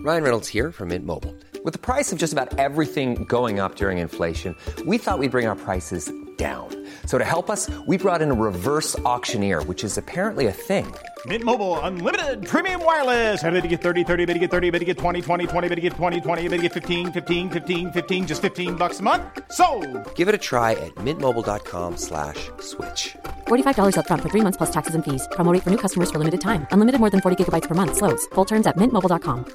Ryan Reynolds here from Mint Mobile. With the price of just about everything going up during inflation, we thought we'd bring our prices down. So to help us, we brought in a reverse auctioneer, which is apparently a thing. Mint Mobile Unlimited Premium Wireless. How to get 30, 30, bit to get 30, bit to get 20, 20, 20, bit to get 20, 20, bit to get 15, 15, 15, 15, just $15 a month? Sold! Give it a try at mintmobile.com/switch. $45 up front for 3 months plus taxes and fees. Promo rate for new customers for limited time. Unlimited more than 40 gigabytes per month. Slows full terms at mintmobile.com.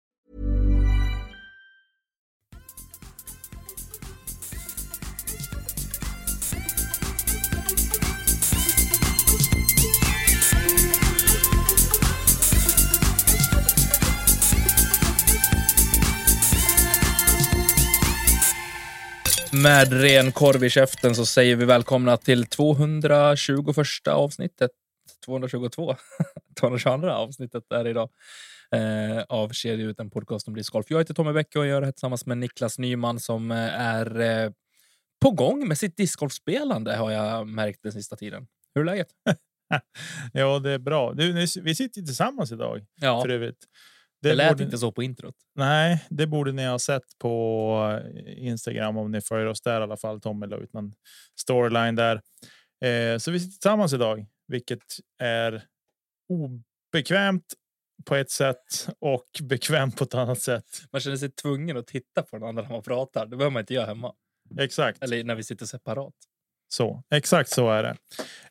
Med ren korv i käften så säger vi välkomna till 221 avsnittet. 222. 222 avsnittet är idag av Kedja ut en podcast om discgolf. Jag heter Tommy Bäcke och gör det här tillsammans med Niklas Nyman som är på gång med sitt discgolfspelande har jag märkt den sista tiden. Hur är läget? Ja, det är bra. Vi sitter tillsammans idag. Ja. För övrigt. Det lät inte så på introt. Nej, det borde ni ha sett på Instagram om ni följer oss där i alla fall. Tommy la ut någon storyline där. Så vi sitter tillsammans idag, vilket är obekvämt på ett sätt och bekvämt på ett annat sätt. Man känner sig tvungen att titta på den andra när man pratar. Det behöver man inte göra hemma. Exakt. Eller när vi sitter separat. Så, exakt så är det.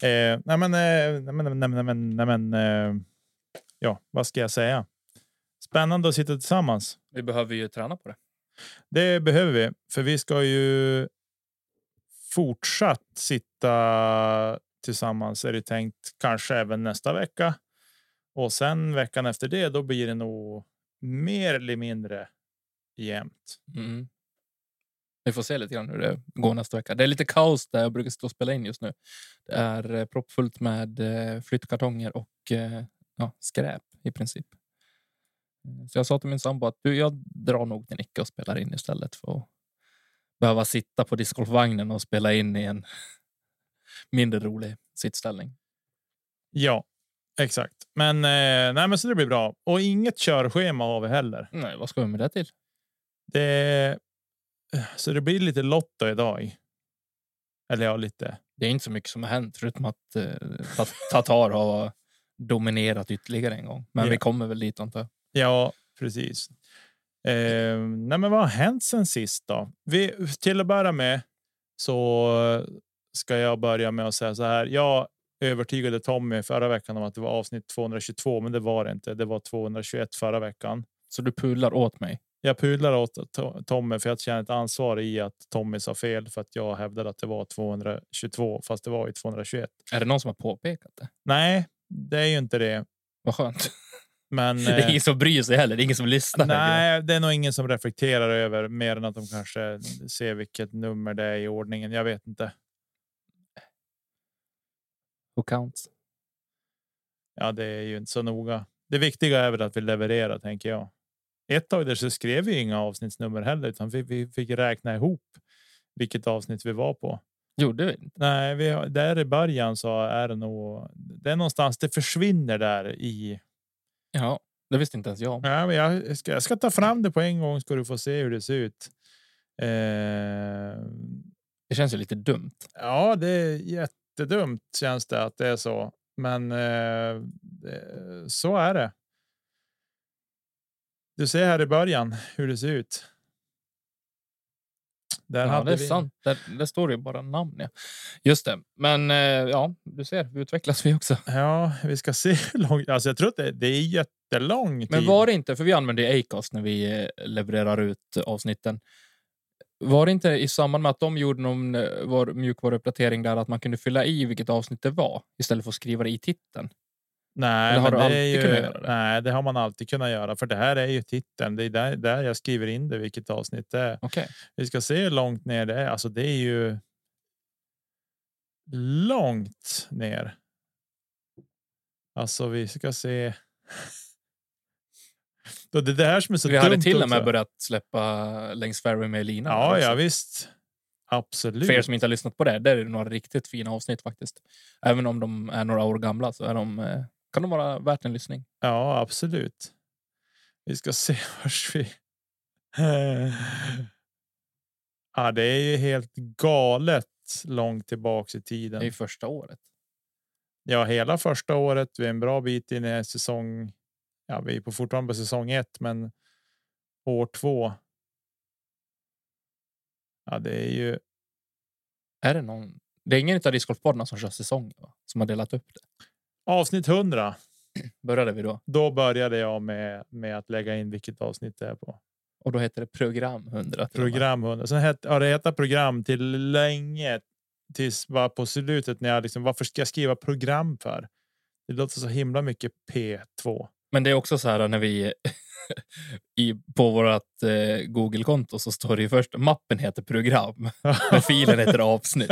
Ja, vad ska jag säga? Spännande att sitta tillsammans. Vi behöver ju träna på det. Det behöver vi. För vi ska ju fortsatt sitta tillsammans är det tänkt kanske även nästa vecka. Och sen veckan efter det då blir det nog mer eller mindre jämnt. Mm. Vi får se lite grann hur det går nästa vecka. Det är lite kaos där jag brukar stå och spela in just nu. Det är proppfullt med flyttkartonger och skräp i princip. Så jag sa till min sambo att jag drar nog till Nicke och spelar in istället för att behöva sitta på discgolfvagnen och spela in i en mindre rolig sittställning. Ja, exakt. Men så det blir bra. Och inget körschema har vi heller. Nej, vad ska vi med det till? Så det blir lite lotto idag. Eller ja, lite. Det är inte så mycket som har hänt förutom att Tatar har dominerat ytterligare en gång. Men vi kommer väl dit antar jag. Ja, precis. Men vad har hänt sen sist då? Till att börja med så ska jag börja med att säga så här. Jag övertygade Tommy förra veckan om att det var avsnitt 222, men det var det inte. Det var 221 förra veckan. Så du pudlar åt mig? Jag pudlar åt Tommy för jag känner ett ansvar i att Tommy sa fel för att jag hävdade att det var 222 fast det var ju 221. Är det någon som har påpekat det? Nej, det är ju inte det. Vad skönt. Men, det är ingen som bryr sig heller. Det är ingen som lyssnar. Nej, det är nog ingen som reflekterar över mer än att de kanske ser vilket nummer det är i ordningen. Jag vet inte. Who counts? Ja, det är ju inte så noga. Det viktiga är väl att vi levererar, tänker jag. Ett tag där så skrev vi inga avsnittsnummer heller, utan vi fick räkna ihop vilket avsnitt vi var på. Gjorde vi inte? Nej, där i början så är det nog... Det är någonstans, det försvinner där i... Ja, det visste inte ens jag. Ja, men jag ska ta fram det på en gång, ska du få se hur det ser ut. Det känns ju lite dumt. Ja, det är jättedumt känns det att det är så. Men så är det. Du ser här i början hur det ser ut. Där ja, det är sant. Där står det bara namn. Ja. Just det. Men ja, du ser, vi utvecklas vi också. Ja, vi ska se hur långt. Alltså jag tror att det är jättelång tid. Men var det inte, för vi använder Acast när vi levererar ut avsnitten. Var det inte i samband med att de gjorde någon mjukvaruuppdatering där att man kunde fylla i vilket avsnitt det var istället för att skriva det i titeln? Nej, men nej, det har man alltid kunnat göra, för det här är ju titeln. Det är där jag skriver in det, vilket avsnitt det är. Okay. Vi ska se hur långt ner det är. Alltså det är ju långt ner. Alltså vi ska se. Då det här som är så vi hade till också. Och med börjat släppa längs fairway med Lina. Ja, visst. Absolut. För er som inte har lyssnat på det, där är det några riktigt fina avsnitt faktiskt. Även om de är några år gamla så är kan de vara värt en lyssning. Ja, absolut. Vi ska se vars vi... Ja, det är ju helt galet långt tillbaks i tiden. Det är ju första året. Ja, hela första året. Vi är en bra bit in i säsong. Ja, vi är fortfarande på säsong 1, men år 2. Ja, det är ju... Är det någon? Det är ingen av discgolfpoddarna som kör säsong, va? Som har delat upp det. Avsnitt 100. Började vi då? Då började jag med att lägga in vilket avsnitt det är på. Och då heter det program 100. Program 100. Sen det heter program till länge. Tills var på slutet när jag liksom, varför ska jag skriva program för? Det låter så himla mycket P2. Men det är också så här när vi på vårt Google-konto så står det ju först mappen heter program. Men filen heter avsnitt.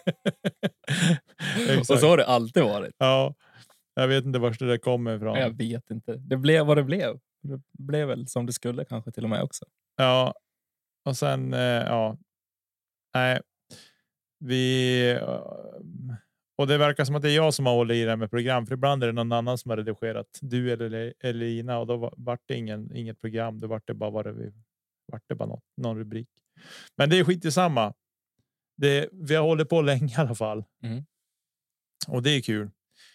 Och så har det alltid varit. Ja, jag vet inte var det där kommer ifrån. Jag vet inte. Det blev vad det blev. Det blev väl som det skulle kanske till och med också. Ja, och sen ja. Nej. Och det verkar som att det är jag som har hållit i det med program, för ibland är det någon annan som har redigerat, du eller Elina, och då vart det inget program, då vart det bara någon rubrik. Men det är skit i samma. Vi har hållit på länge i alla fall. Mm. Och det är kul.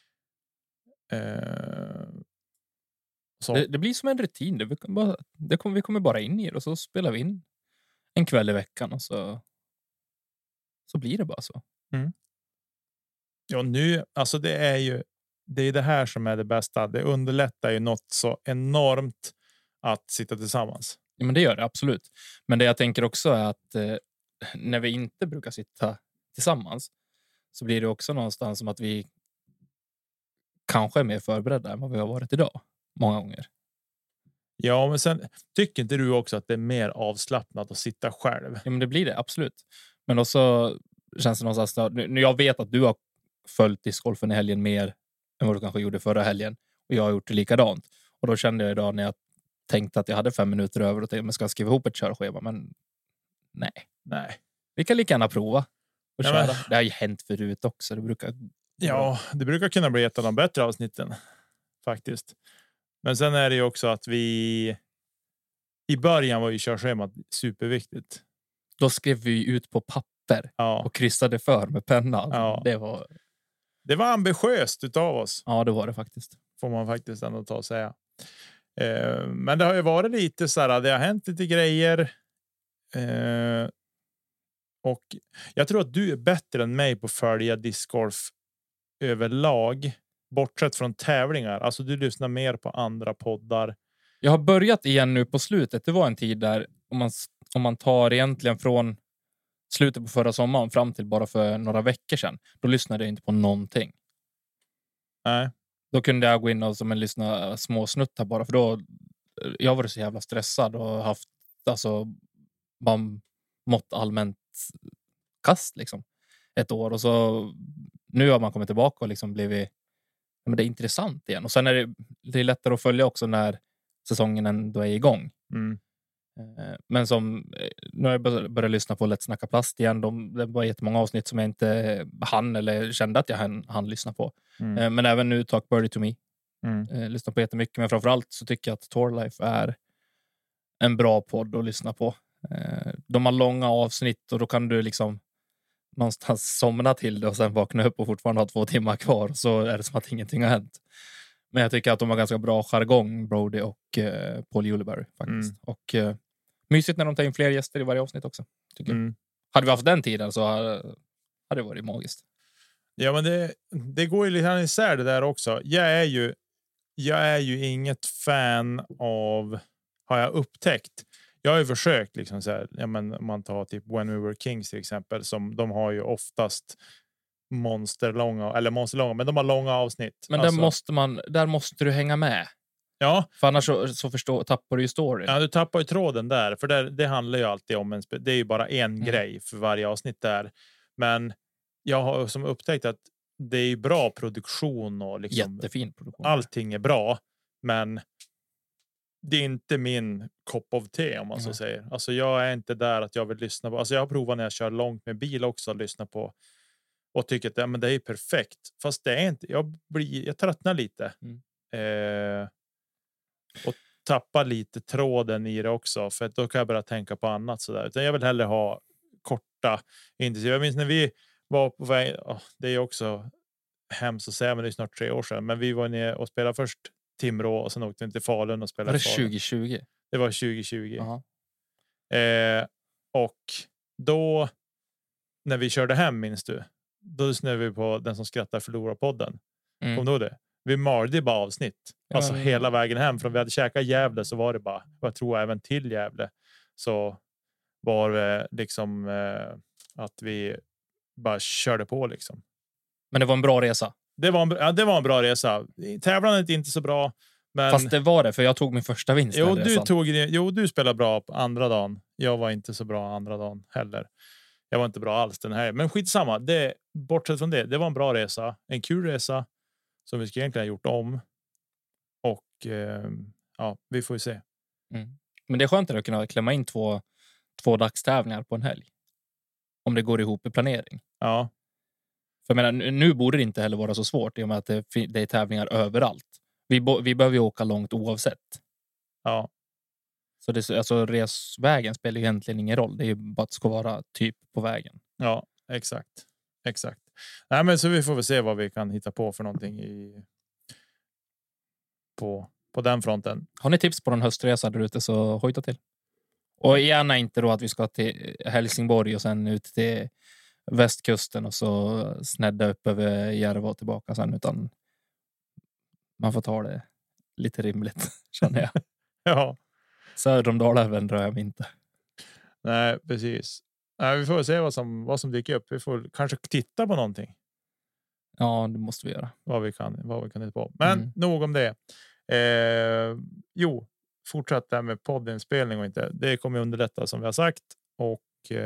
Så. Det blir som en rutin. Vi kommer bara in i det och så spelar vi in en kväll i veckan och så blir det bara så. Mm. Ja, nu, alltså det är det här som är det bästa. Det underlättar ju något så enormt att sitta tillsammans. Ja, men det gör det absolut. Men det jag tänker också är att när vi inte brukar sitta tillsammans så blir det också någonstans som att vi kanske är mer förberedda än vad vi har varit idag. Många gånger. Ja, men sen tycker inte du också att det är mer avslappnat att sitta själv? Ja, men det blir det, absolut. Men också känns det någonstans... Nu jag vet att du har följt discgolfen i helgen mer än vad du kanske gjorde förra helgen. Och jag har gjort det likadant. Och då kände jag idag när jag tänkte att jag hade 5 minuter över och tänkte att jag ska skriva ihop ett körschema. Men nej. Vi kan lika gärna prova och köra. Men... Det har ju hänt förut också. Det brukar kunna bli ett av de bättre avsnitten. Faktiskt. Men sen är det ju också att vi... I början var ju körschemat superviktigt. Då skrev vi ut på papper och kryssade för med penna. Ja. Det var ambitiöst utav oss. Ja, det var det faktiskt. Får man faktiskt ändå ta och säga. Men det har ju varit lite så här, det har hänt lite grejer. Och jag tror att du är bättre än mig på att följa discgolf överlag. Bortsett från tävlingar. Alltså du lyssnar mer på andra poddar. Jag har börjat igen nu på slutet. Det var en tid där om man tar egentligen från slutet på förra sommaren fram till bara för några veckor sedan. Då lyssnade jag inte på någonting. Nej. Då kunde jag gå in och lyssna små snuttar bara. För då jag var så jävla stressad och haft bara mått allmänt kast liksom. Ett år. Och så nu har man kommit tillbaka och liksom blivit... Men det är intressant igen. Och sen är det är lättare att följa också när säsongen ändå är igång. Mm. Men som nu har jag börjat lyssna på Let's Snacka Plast igen. Det var jättemånga avsnitt som jag inte hann eller kände att jag hann lyssna på. Mm. Men även nu Talk Birdie to Me. Mm. Lyssna på jättemycket. Men framförallt så tycker jag att Tour Life är en bra podd att lyssna på. De har långa avsnitt och då kan du liksom någonstans somna till det och sen vakna upp och fortfarande ha 2 timmar kvar. Så är det som att ingenting har hänt. Men jag tycker att de har ganska bra jargong, Brody och Paul Ulibarri faktiskt. Och mysigt när de tar in fler gäster i varje avsnitt också. Tycker jag. Hade vi haft den tiden så hade det varit magiskt. Ja, men det går ju lite isär det där också. Jag är ju inget fan av, har jag upptäckt. Jag har ju försökt liksom så här, ja, men man tar typ When We Were Kings till exempel, som de har ju oftast monsterlånga, men de har långa avsnitt. Men där måste du hänga med. Ja. För annars så tappar du ju storyn. Ja, du tappar ju tråden där. För det handlar ju alltid om det är ju bara en grej för varje avsnitt där. Men jag har som upptäckt att det är bra produktion och liksom jättefin produktion. Allting är bra, men det är inte min kopp av te om man så säger. Alltså jag är inte där att jag vill lyssna på. Alltså jag har provat när jag kör långt med bil också att lyssna på och tycker att men det är perfekt. Fast det är inte. Jag tröttnar lite. tappa lite tråden i det också, för att då kan jag börja tänka på annat sådär. Utan jag vill hellre ha korta intensiva. Jag minns när vi var på väg, det är också hemskt att säga, men det är snart 3 år sedan, men vi var ner och spelade först Timrå och sen åkte vi till Falun och spelade. Var det 2020? Det var 2020. Aha. Och då när vi körde hem, minns du? Då lyssnade vi på Den som skrattar förlorar podden. Kom då det? Vi malde bara avsnitt. Alltså hela vägen hem. Från vi hade käkat Gävle så var det bara, jag tror även till Gävle så var det liksom att vi bara körde på liksom. Men det var en bra resa. Det var en bra resa. Tävlandet är inte så bra. Men... Fast det var det, för jag tog min första vinst. Du spelade bra på andra dagen. Jag var inte så bra andra dagen heller. Jag var inte bra alls den här. Men skitsamma. Bortsett från det var en bra resa. En kul resa som vi skulle egentligen ha gjort om. Och vi får ju se. Men det är skönt att kunna klämma in två dagstävlingar på en helg. Om det går ihop i planering. Ja. För jag menar, nu borde det inte heller vara så svårt i och med att det är tävlingar överallt. Vi behöver ju åka långt oavsett. Ja. Så alltså resvägen spelar egentligen ingen roll. Det är ju bara att det ska vara typ på vägen. Ja, exakt. Nej, men så vi får väl se vad vi kan hitta på för någonting på den fronten. Har ni tips på någon höstresa där ute så hojta till. Och gärna inte då att vi ska till Helsingborg och sen ut till västkusten och så snedda upp över Järva och tillbaka sen, utan man får ta det lite rimligt, känner jag. Ja. Söder om Dalälven drar jag mig inte. Nej, precis. Nej, vi får se vad som dyker upp. Vi får kanske titta på någonting. Ja, det måste vi göra. Vad vi kan hitta på. Men nog om det. Fortsätt där med poddinspelning och inte. Det kommer underlätta som vi har sagt. Och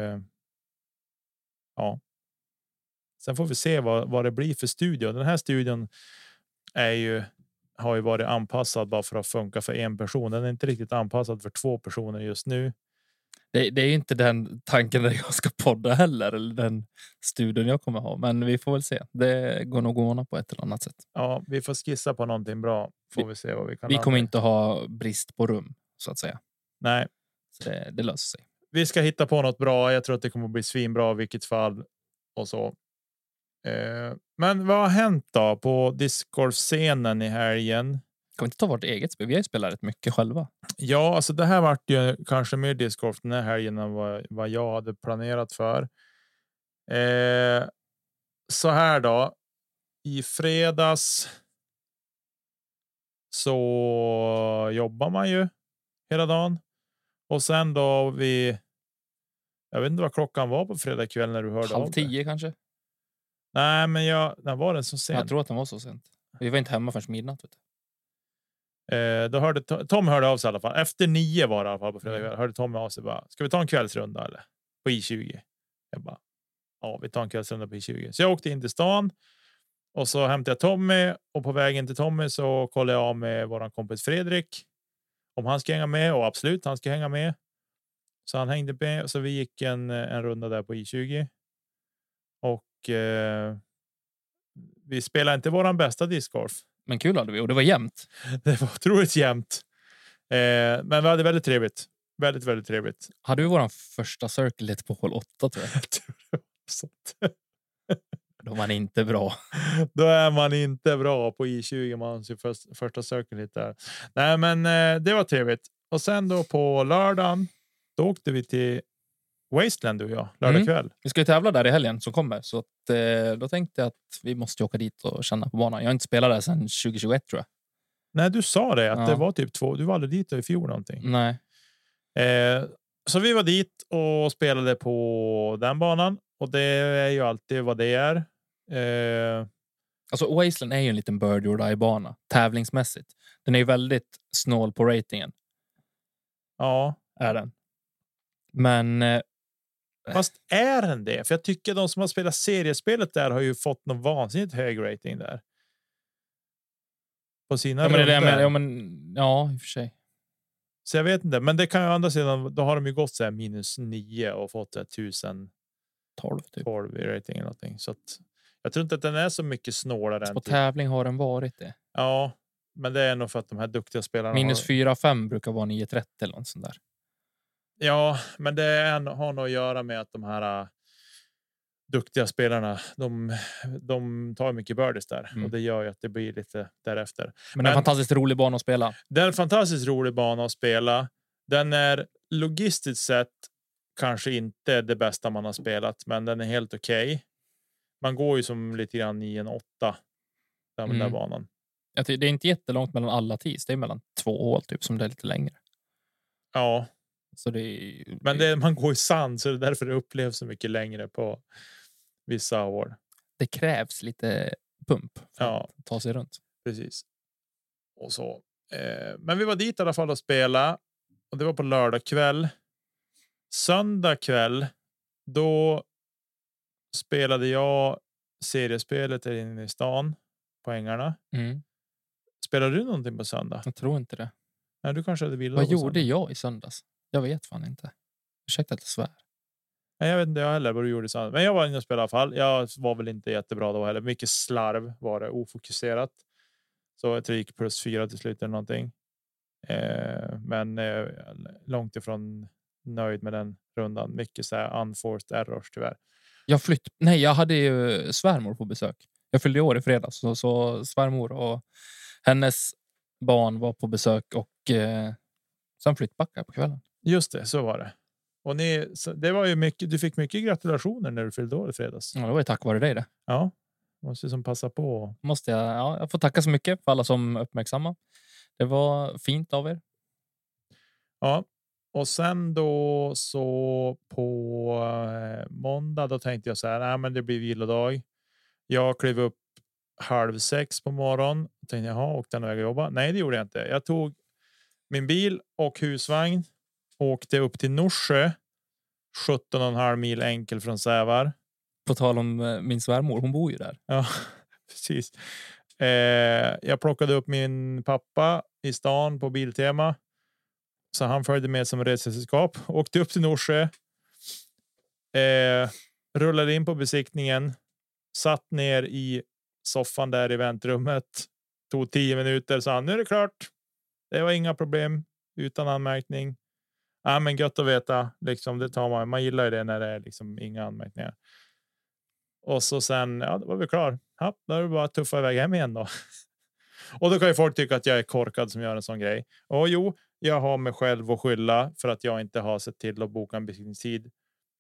sen får vi se vad det blir för studio. Den här studion har ju varit anpassad bara för att funka för en person. Den är inte riktigt anpassad för 2 personer just nu. Det är ju inte den tanken där jag ska podda heller, eller den studion jag kommer ha. Men vi får väl se. Det går nog att ordna på ett eller annat sätt. Ja, vi får skissa på någonting bra. Får vi se vad vi kan. Vi kommer inte ha brist på rum, så att säga. Nej. Så det löser sig. Vi ska hitta på något bra. Jag tror att det kommer att bli svinbra i vilket fall. Och så. Men vad har hänt då på discgolf-scenen i helgen? Kan vi inte ta vårt eget spel? Vi har ju spelat rätt mycket själva. Ja, alltså det här vart ju kanske mer discgolf den här helgen än vad jag hade planerat för. Så här då. I fredags så jobbar man ju hela dagen. Och sen då jag vet inte vad klockan var på fredag kväll när du hörde av det. 9:30 kanske? Nej, men när var den så sent? Jag tror att den var så sent. Vi var inte hemma förrän midnatt. Vet du. Då hörde Tom hörde av sig i alla fall. Efter 9 var det i alla fall på fredag kväll. Hörde Tom av sig bara, ska vi ta en kvällsrunda eller? På I20. Jag bara, ja, vi tar en kvällsrunda på I20. Så jag åkte in till stan. Och så hämtade jag Tommy. Och på vägen till Tommy så kollade jag av med våran kompis Fredrik. Om han ska hänga med. Och absolut, han ska hänga med. Så han hängde med. Så vi gick en runda där på I20. Och vi spelade inte våran bästa discgolf. Men kul hade vi, och det var jämnt. Det var otroligt jämnt. Men vi hade väldigt trevligt. Väldigt, väldigt trevligt. Hade vi våran första circle på hål 8 tror jag. Då är man inte bra. Då är man inte bra på I20. Man ser första circle där. Nej, men det var trevligt. Och sen då på lördagen, då åkte vi till Wasteland, du och jag, lördag kväll. Vi ska ju tävla där i helgen som kommer. Så att, då tänkte jag att vi måste åka dit och känna på banan. Jag har inte spelat där sedan 2021 tror jag. Nej, du sa det. Att det var typ 2. Du var aldrig dit i fjol någonting. Nej. Så vi var dit och spelade på den banan. Och det är ju alltid vad det är. Alltså Wasteland är ju en liten birdie or die-bana. Tävlingsmässigt. Den är ju väldigt snål på ratingen. Ja. Är den. Men... Fast är den det? För jag tycker de som har spelat seriespelet där har ju fått någon vansinnigt hög rating där. På sina ja, i och för sig. Så jag vet inte. Men det kan ju andra sidan, då har de ju gått så här -9 och fått 1012 typ. i rating eller någonting. Så att jag tror inte att den är så mycket snålare än på tävling har den varit det. Ja, Men det är nog för att de här duktiga spelarna Minus 4-5 brukar vara 9-30 eller något sånt där. Ja, men det har nog att göra med att de här duktiga spelarna, de tar mycket birdies där. Och det gör ju att det blir lite därefter. Men det är en fantastiskt rolig bana att spela. Det är en fantastiskt rolig bana att spela. Den är logistiskt sett kanske inte det bästa man har spelat, men den är helt okej. Man går ju som lite grann i en 8 den där banan. Det är inte jättelångt mellan alla tees. Det är mellan 2 hål typ som det är lite längre. Ja. Så det är, men man går i sand, så det är därför det upplevs så mycket längre på vissa år. Det krävs lite pump för att ta sig runt. Precis. Och så. Men vi var dit i alla fall att spela. Och det var på lördag kväll. Söndag kväll, då spelade jag seriespelet där inne i stan på ängarna. Spelade du någonting på söndag? Jag tror inte det. Nej, du kanske hade velat. Vad gjorde jag i söndags? Jag vet fan inte. Ursäkta att jag svär. Nej, jag vet inte heller vad du gjorde i söndag. Men jag var inne och spelade i alla fall. Jag var väl inte jättebra då heller. Mycket slarv var det, ofokuserat. Så jag tror det gick +4 till slut eller någonting. Men långt ifrån nöjd med den rundan. Mycket så här unforced errors tyvärr. Jag hade ju svärmor på besök. Jag fyllde år i fredags, så svärmor och hennes barn var på besök och sen flyttbackade på kvällen. Just det, så var det. Och det var ju mycket, du fick mycket gratulationer när du fyllde år i fredags. Ja, det var ju tack vare dig det. Ja, måste som passa på. Jag får tacka så mycket för alla som uppmärksamma. Det var fint av er. Ja. Och sen då så på måndag då tänkte jag så här, nej men det blir vilodag. Jag klev upp 5:30 på morgonen. Tänkte jaha, åkte jag iväg och jobba? Nej, det gjorde jag inte. Jag tog min bil och husvagn. Åkte upp till Norsjö. 17,5 mil enkel från Sävar. På tal om min svärmor, hon bor ju där. Ja, precis. Jag plockade upp min pappa i stan på Biltema. Så han följde med som resesällskap. Åkte upp till Norsjö. Rullade in på besiktningen. Satt ner i soffan där i väntrummet. Tog 10 minuter. Så nu är det klart. Det var inga problem. Utan anmärkning. Ja, men gött att veta. Liksom, det tar man gillar ju det när det är liksom inga anmärkningar. Och så sen, ja, då var vi klar. Ja, då är det bara att tuffa iväg hem igen då. Och då kan ju folk tycka att jag är korkad som gör en sån grej. Och jo, jag har mig själv att skylla för att jag inte har sett till att boka en besiktningstid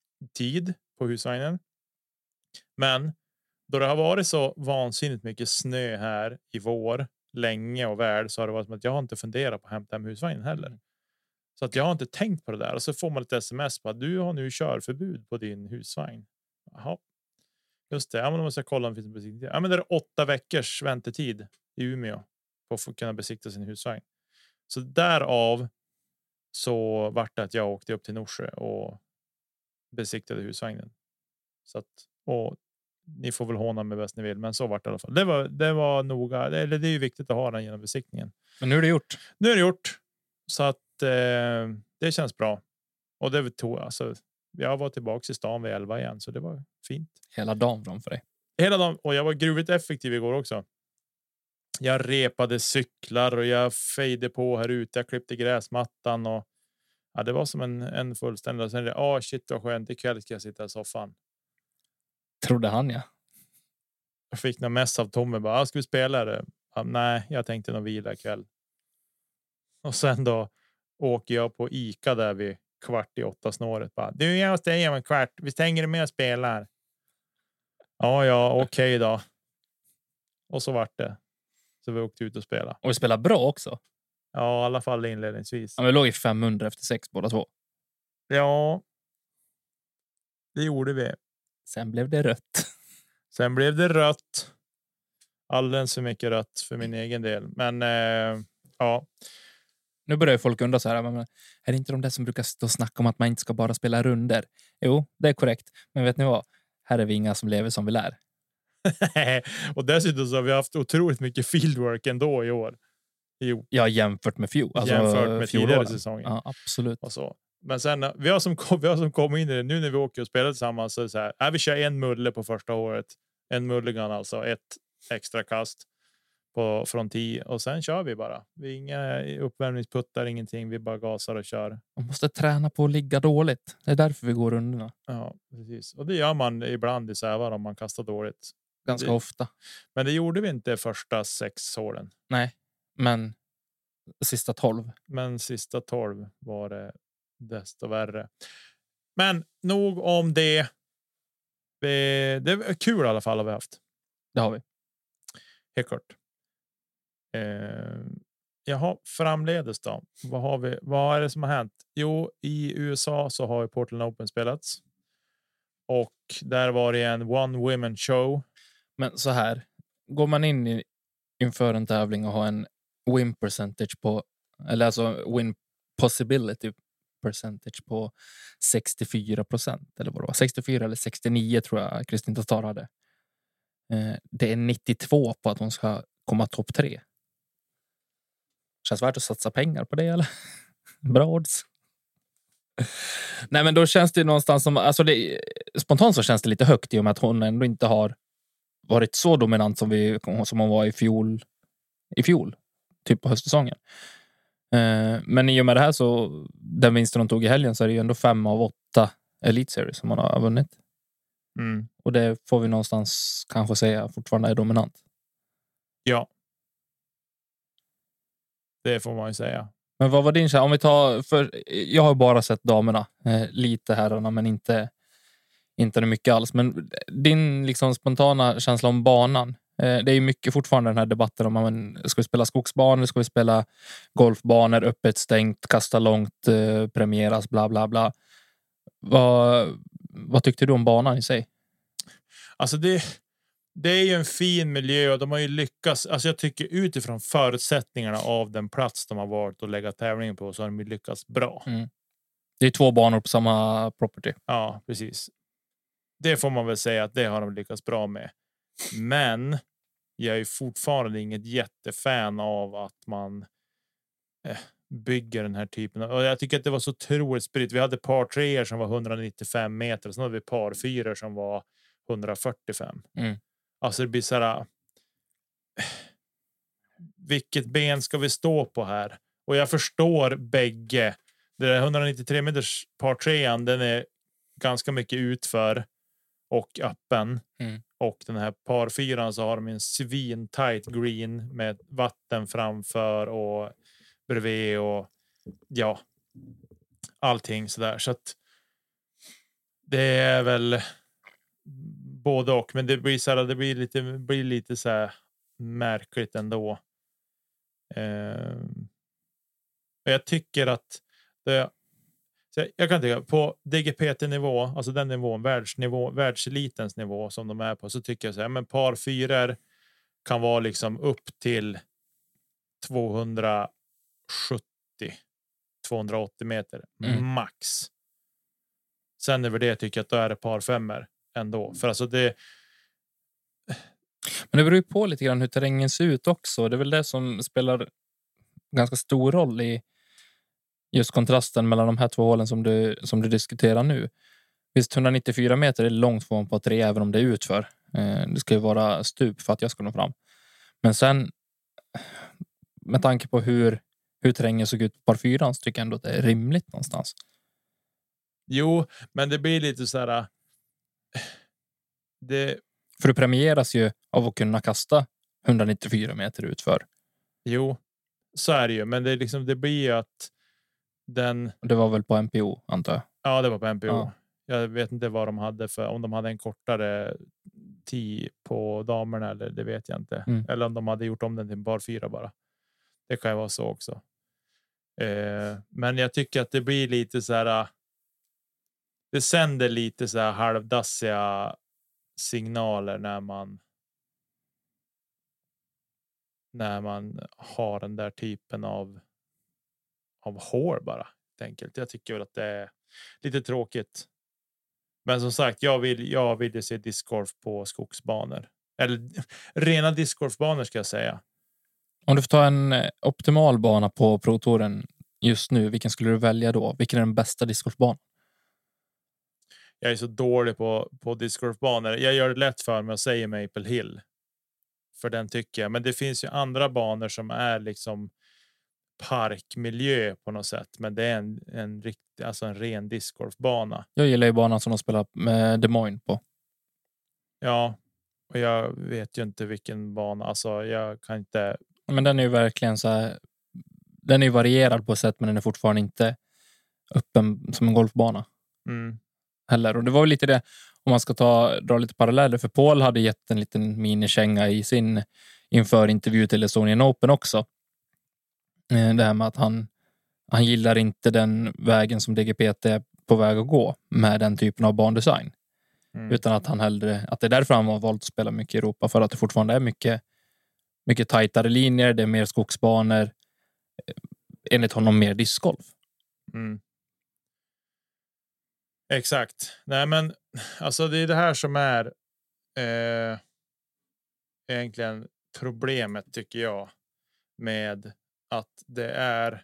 på husvagnen. Men då det har varit så vansinnigt mycket snö här i vår länge och väl, så har det varit som att jag har inte funderat på att hämta hem husvagnen heller. Så att jag har inte tänkt på det där. Och så får man ett sms på att du har nu körförbud på din husvagn. Jaha. Just det, ja, men då måste jag kolla om det finns en besiktning. Ja, men det är 8 veckors väntetid i Umeå på att få kunna besikta sin husvagn. Så därav så vart det att jag åkte upp till Norsjö och besiktade husvagnen. Så att, och ni får väl håna mig bäst ni vill, men så vart det i alla fall. Det var noga, eller det är ju viktigt att ha den genom besiktningen. Men nu är det gjort. Nu är det gjort. Så att det känns bra. Och det tog alltså, jag var tillbaka i stan vid 11 igen, så det var fint. Hela dagen framför dig. Hela dagen, och jag var gruvligt effektiv igår också. Jag repade cyklar och jag fejdade på här ute. Jag klippte gräsmattan och ja, det var som en fullständig. Och sen shit vad skönt, ikväll ska jag sitta i soffan. Trodde han, ja. Jag fick några mess av Tommy, bara, ska vi spela det? Ja, nej, jag tänkte nog vila ikväll. Och sen då åker jag på Ica där vid 7:45 snåret. Bara, du, jag stänger om en kvart. Vi stänger med och spelar. Ja, okej då. Och så vart det. Så vi åkte ut och spelade. Och vi spelade bra också. Ja, i alla fall inledningsvis. Ja, vi låg i 500 efter 6 båda två. Ja. Det gjorde vi. Sen blev det rött. Alldeles för mycket rött för min egen del. Men ja. Nu börjar folk undra så här. Men, är det inte de där som brukar stå och snacka om att man inte ska bara spela runder? Jo, det är korrekt. Men vet ni vad? Här är vi inga som lever som vi lär. Och dessutom så har vi haft otroligt mycket fieldwork ändå i år. Jo. Ja, jämfört med fjol. Alltså, jämfört med tidigare säsongen. Ja, absolut. Och så. Men sen, vi har som kom in i det nu när vi åker och spelar tillsammans, så är det så här, vi kör en mulle på första året. En mulligan, alltså ett extra kast. från 10 och sen kör vi bara. Vi är inga uppvärmningsputtar, ingenting. Vi bara gasar och kör. Man måste träna på att ligga dåligt. Det är därför vi går rundorna. Ja, precis. Och det gör man ibland i Sävar om man kastar dåligt. Ganska ofta. Men det gjorde vi inte första 6 hålen. Nej, men sista 12. Men sista 12 var det desto värre. Men nog om det. Det är kul i alla fall har vi haft. Det har vi. Helt kort. Jaha, framledes då. Vad är det som har hänt? Jo, i USA så har ju Portland Open spelats. Och där var det en one women show. Men så här. Går man in inför en tävling och har en win percentage på, eller alltså win possibility percentage på 64%, eller vad det var, 64 eller 69 tror jag Kristin Tatar hade. Det är 92 på att hon ska komma topp 3. Känns värt att satsa pengar på det, eller? Bra odds. Nej, men då känns det någonstans som, alltså spontant så känns det lite högt i och med att hon ändå inte har varit så dominant som hon var i fjol typ på höstsäsongen. Men i och med det här så den vinsten hon tog i helgen så är det ju ändå 5 av 8 Elite Series som hon har vunnit. Och det får vi någonstans kanske säga fortfarande är dominant. Ja. Det får man ju säga. Men vad var din känsla? Om vi tar, för jag har bara sett damerna, lite herrarna men inte mycket alls. Men din liksom spontana känsla om banan. Det är ju mycket fortfarande den här debatten om man ska vi spela skogsbanor, ska vi spela golfbanor, öppet stängt, kasta långt, premieras, bla bla bla. Vad tyckte du om banan i sig? Alltså det är ju en fin miljö och de har ju lyckats. Alltså jag tycker utifrån förutsättningarna av den plats de har valt att lägga tävlingen på så har de lyckats bra. Det är 2 banor på samma property. Ja, precis. Det får man väl säga att det har de lyckats bra med. Men jag är fortfarande inget jättefan av att man bygger den här typen av, och jag tycker att det var så otroligt spritt. Vi hade par 3 som var 195 meter, sen hade vi par 4 som var 145. Alltså det blir så här, vilket ben ska vi stå på här? Och jag förstår bägge. Det där 193 meters par 3, den är ganska mycket utför och öppen. Och den här par 4 så har de en svin-tight green med vatten framför och bredvid och ja, allting sådär. Så att det är väl både och, men det blir så här, det blir lite så här märkligt ändå. Jag tycker att jag kan tycka på DGPT-nivå, alltså den nivån, världselitens nivå som de är på, så tycker jag så här, men par 4 kan vara liksom upp till 280 meter max. Sen över det tycker jag att då är det par 5 ändå, för alltså det. Men det beror ju på lite grann hur terrängen ser ut också. Det är väl det som spelar ganska stor roll i just kontrasten mellan de här 2 hålen som du diskuterar nu. Visst, 194 meter är långt från på 3 även om det är utför. Det ska ju vara stup för att jag ska nå fram. Men sen med tanke på hur terrängen såg ut på par 4 så tycker jag ändå att det är rimligt någonstans. Jo, men det blir lite så här. För det premieras ju av att kunna kasta 194 meter utför. Jo, så är det ju. Men det är liksom, det blir ju att det var väl på MPO, antar jag. Ja, det var på MPO. Ja. Jag vet inte vad de hade för, om de hade en kortare tid på damerna eller det vet jag inte. Eller om de hade gjort om den till bar 4 bara. Det kan ju vara så också. Men jag tycker att det blir lite så här. Det sänder lite så här halvdassiga signaler när man har den där typen av hår bara, enkelt. Jag tycker väl att det är lite tråkigt. Men som sagt, jag vill se discgolf på skogsbanor. Eller rena discgolfbanor ska jag säga. Om du får ta en optimal bana på Pro-touren just nu, vilken skulle du välja då? Vilken är den bästa discgolfbanan? Jag är så dålig på discgolfbanor. Jag gör det lätt för mig och säger Maple Hill. för den tycker jag. Men det finns ju andra banor som är liksom parkmiljö på något sätt. Men det är en ren discgolfbana. Jag gillar ju banan som de spelar med Des Moines på. Ja, och jag vet ju inte vilken bana. Alltså jag kan inte... Men den är ju verkligen så här... Den är ju varierad på ett sätt, men den är fortfarande inte öppen som en golfbana. Heller. Och det var ju lite det, om man ska dra lite paralleller, för Paul hade gett en liten minikänga i sin inför intervju till Estonian Open också. Det här med att han gillar inte den vägen som DGPT är på väg att gå med den typen av bandesign. Utan att han hellre, att det är därför han har valt att spela mycket i Europa, för att det fortfarande är mycket tajtare linjer, det är mer skogsbanor, enligt honom mer discgolf. Exakt. Nej, men alltså det är det här som är egentligen problemet, tycker jag, med att det är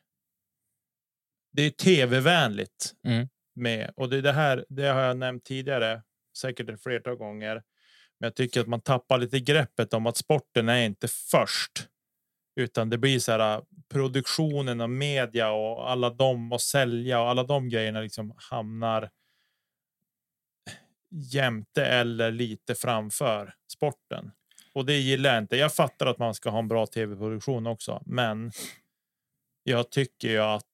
tv-vänligt med, och det här, det har jag nämnt tidigare säkert ett flertal gånger, men jag tycker att man tappar lite greppet om att sporten är inte först, utan det blir så här produktionen och media och alla de och sälja och alla de grejerna liksom hamnar jämte eller lite framför sporten. Och det gillar jag inte. Jag fattar att man ska ha en bra tv-produktion också, men jag tycker ju att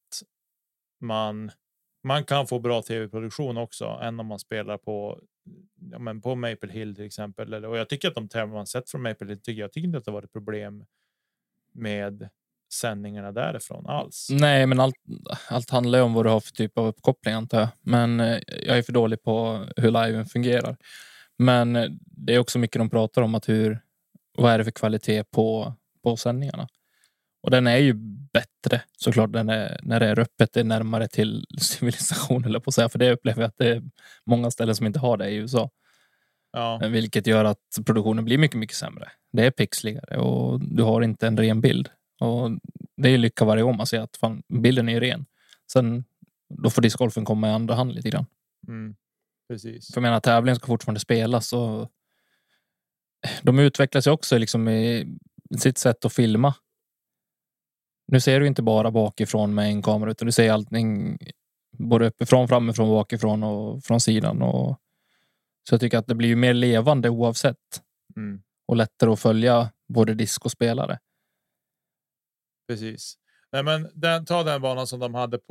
man kan få bra tv-produktion också än om man spelar på Maple Hill till exempel. Och jag tycker att de tävlar man sett från Maple Hill, jag tycker inte att det var ett problem med sändningarna därifrån alls. Nej, men allt handlar ju om vad du har för typ av uppkoppling, antar jag. Men jag är för dålig på hur liven fungerar. Men det är också mycket de pratar om, att vad är det för kvalitet på sändningarna. Och den är ju bättre såklart när det är öppet, det är närmare till civilisation, eller på att säga, för det upplever jag att det är många ställen som inte har det i USA. Ja. Vilket gör att produktionen blir mycket, mycket sämre. Det är pixligare och du har inte en ren bild. Och det är ju lycka varje gång man ser att bilden är ju ren. Sen då får discgolfen komma i andra hand lite grann. Precis. För jag menar, tävlingen ska fortfarande spelas, och de utvecklas ju också liksom i sitt sätt att filma. Nu ser du inte bara bakifrån med en kamera, utan du ser allting både uppifrån, framifrån, bakifrån och från sidan. Och så jag tycker att det blir ju mer levande oavsett. Och lättare att följa både disk och spelare. Precis. Nej, men ta den banan som de hade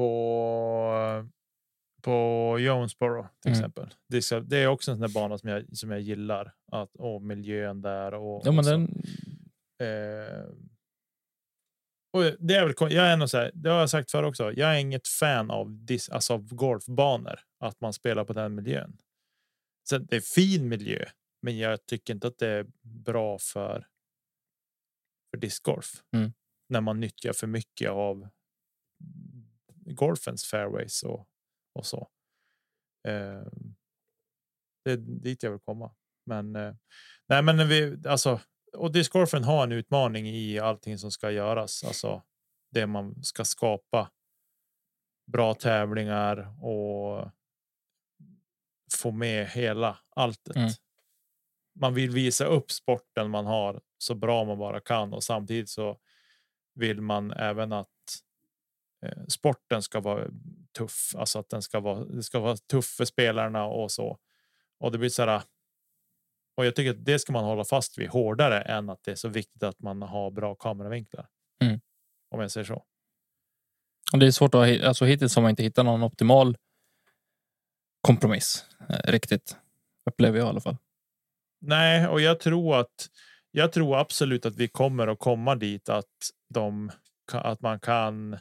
på Jonesboro till exempel. Det är också en sån där bana som jag gillar, och miljön där och ja, men och det är väl, jag är nog så här, det har jag sagt förr också, jag är inget fan av av golfbanor, att man spelar på den miljön. Så det är fin miljö, men jag tycker inte att det är bra för discgolf. När man nyttjar för mycket av golfens fairways och så. Det är dit jag vill komma. Men nej, men och discgolfen har en utmaning i allting som ska göras. Alltså det man ska skapa bra tävlingar och få med hela alltet. Man vill visa upp sporten man har så bra man bara kan, och samtidigt så vill man även att sporten ska vara tuff, alltså att det ska vara tuff för spelarna och så. Och det blir så här, och jag tycker att det ska man hålla fast vid hårdare än att det är så viktigt att man har bra kameravinklar. Om jag säger så. Och det är svårt att, alltså hittills har man inte hittat någon optimal kompromiss riktigt, upplever jag i alla fall. Nej, och jag tror absolut att vi kommer att komma dit att man kan,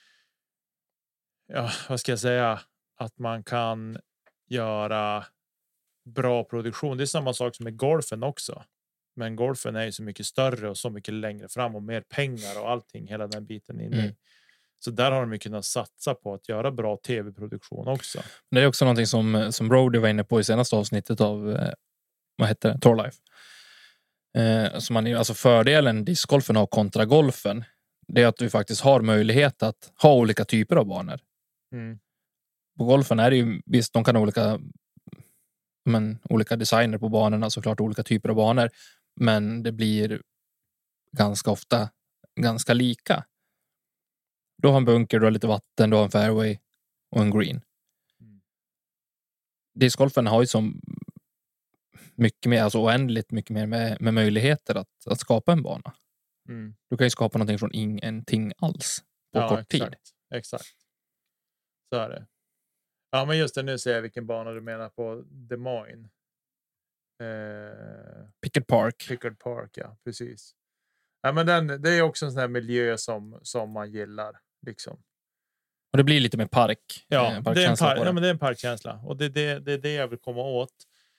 ja, vad ska jag säga, att man kan göra bra produktion. Det är samma sak som med golfen också. Men golfen är ju så mycket större och så mycket längre fram och mer pengar och allting, hela den biten inne. Så där har de ju kunnat satsa på att göra bra tv-produktion också. Det är också någonting som Brody var inne på i senaste avsnittet av vad heter det? Tour Life. Alltså fördelen discgolfen har kontra golfen, det är att du faktiskt har möjlighet att ha olika typer av banor. På golfen är det ju, visst, de kan ha olika designer på banorna, såklart olika typer av banor, men det blir ganska ofta ganska lika. Du har en bunker, du har lite vatten, du har en fairway och en green. Discgolfen har ju som mycket mer, alltså oändligt mycket mer med möjligheter att skapa en bana. Du kan ju skapa någonting från ingenting alls på kort tid. Exakt. Så är det. Ja, men just det, nu ser jag vilken bana du menar på Des Moines. Pickard Park, ja, precis. Ja, men det är också en sån här miljö som man gillar liksom. Och det blir lite mer park. Ja, det är en parkkänsla och det är det jag vill komma åt.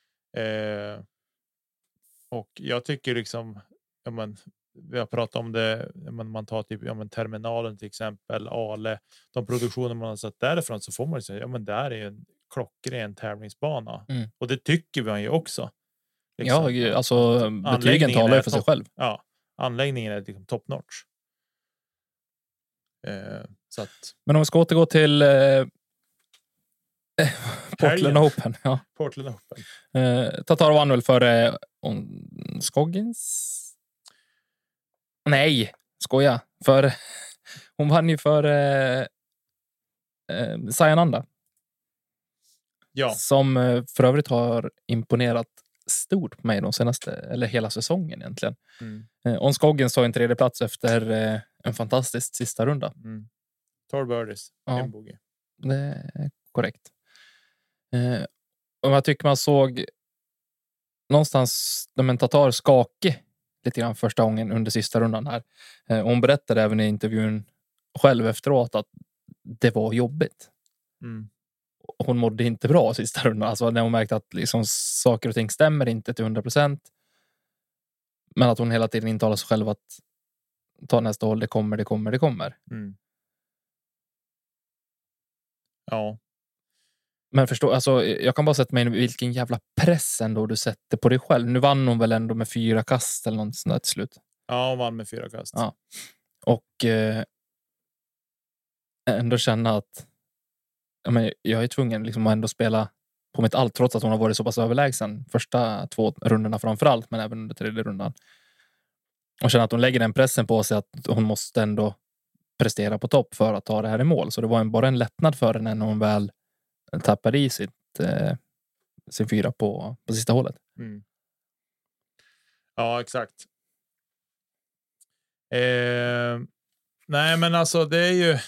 Och jag tycker liksom, vi har pratat om det, man tar typ terminalen till exempel, Ale, de produktioner man har sett därifrån, så får man säga, där är en klockren tävlingsbana. Och det tycker vi ju också. Liksom. Ja, alltså betygen talar ju för sig själv. Ja, anläggningen är liksom top notch. Så att... Men om vi ska återgå till Portland Open. Ja. Portland Open. Tatar vann väl för Scoggins? Nej, skoja. Hon vann ju för Sayananda. Ja. Som för övrigt har imponerat stort på mig de senaste, eller hela säsongen egentligen. On Scoggins tar en tredje plats efter en fantastisk sista runda. 12 birdies. Ja, det är korrekt. Och jag tycker man såg någonstans när man tar skakig lite grann första gången under sista rundan här. Hon berättade även i intervjun själv efteråt att det var jobbigt. Hon mådde inte bra sista rundan. Alltså när hon märkte att liksom saker och ting stämmer inte till 100%. Men att hon hela tiden intalar sig själv att ta nästa håll, det kommer. Ja. Men förstå, alltså jag kan bara sätta mig in i vilken jävla press ändå du sätter på dig själv. Nu vann hon väl ändå med 4 kast eller något sånt där till slut. Ja, hon vann med 4 kast. Ja. Och ändå känna att jag är tvungen liksom att ändå spela på mitt allt, trots att hon har varit så pass överlägsen första 2 rundorna framförallt, men även under 3:e rundan. Och känna att hon lägger den pressen på sig att hon måste ändå prestera på topp för att ta det här i mål. Så det var bara en lättnad för henne när hon väl tappade i sin 4 på sista hålet. Ja, exakt. Nej, men alltså det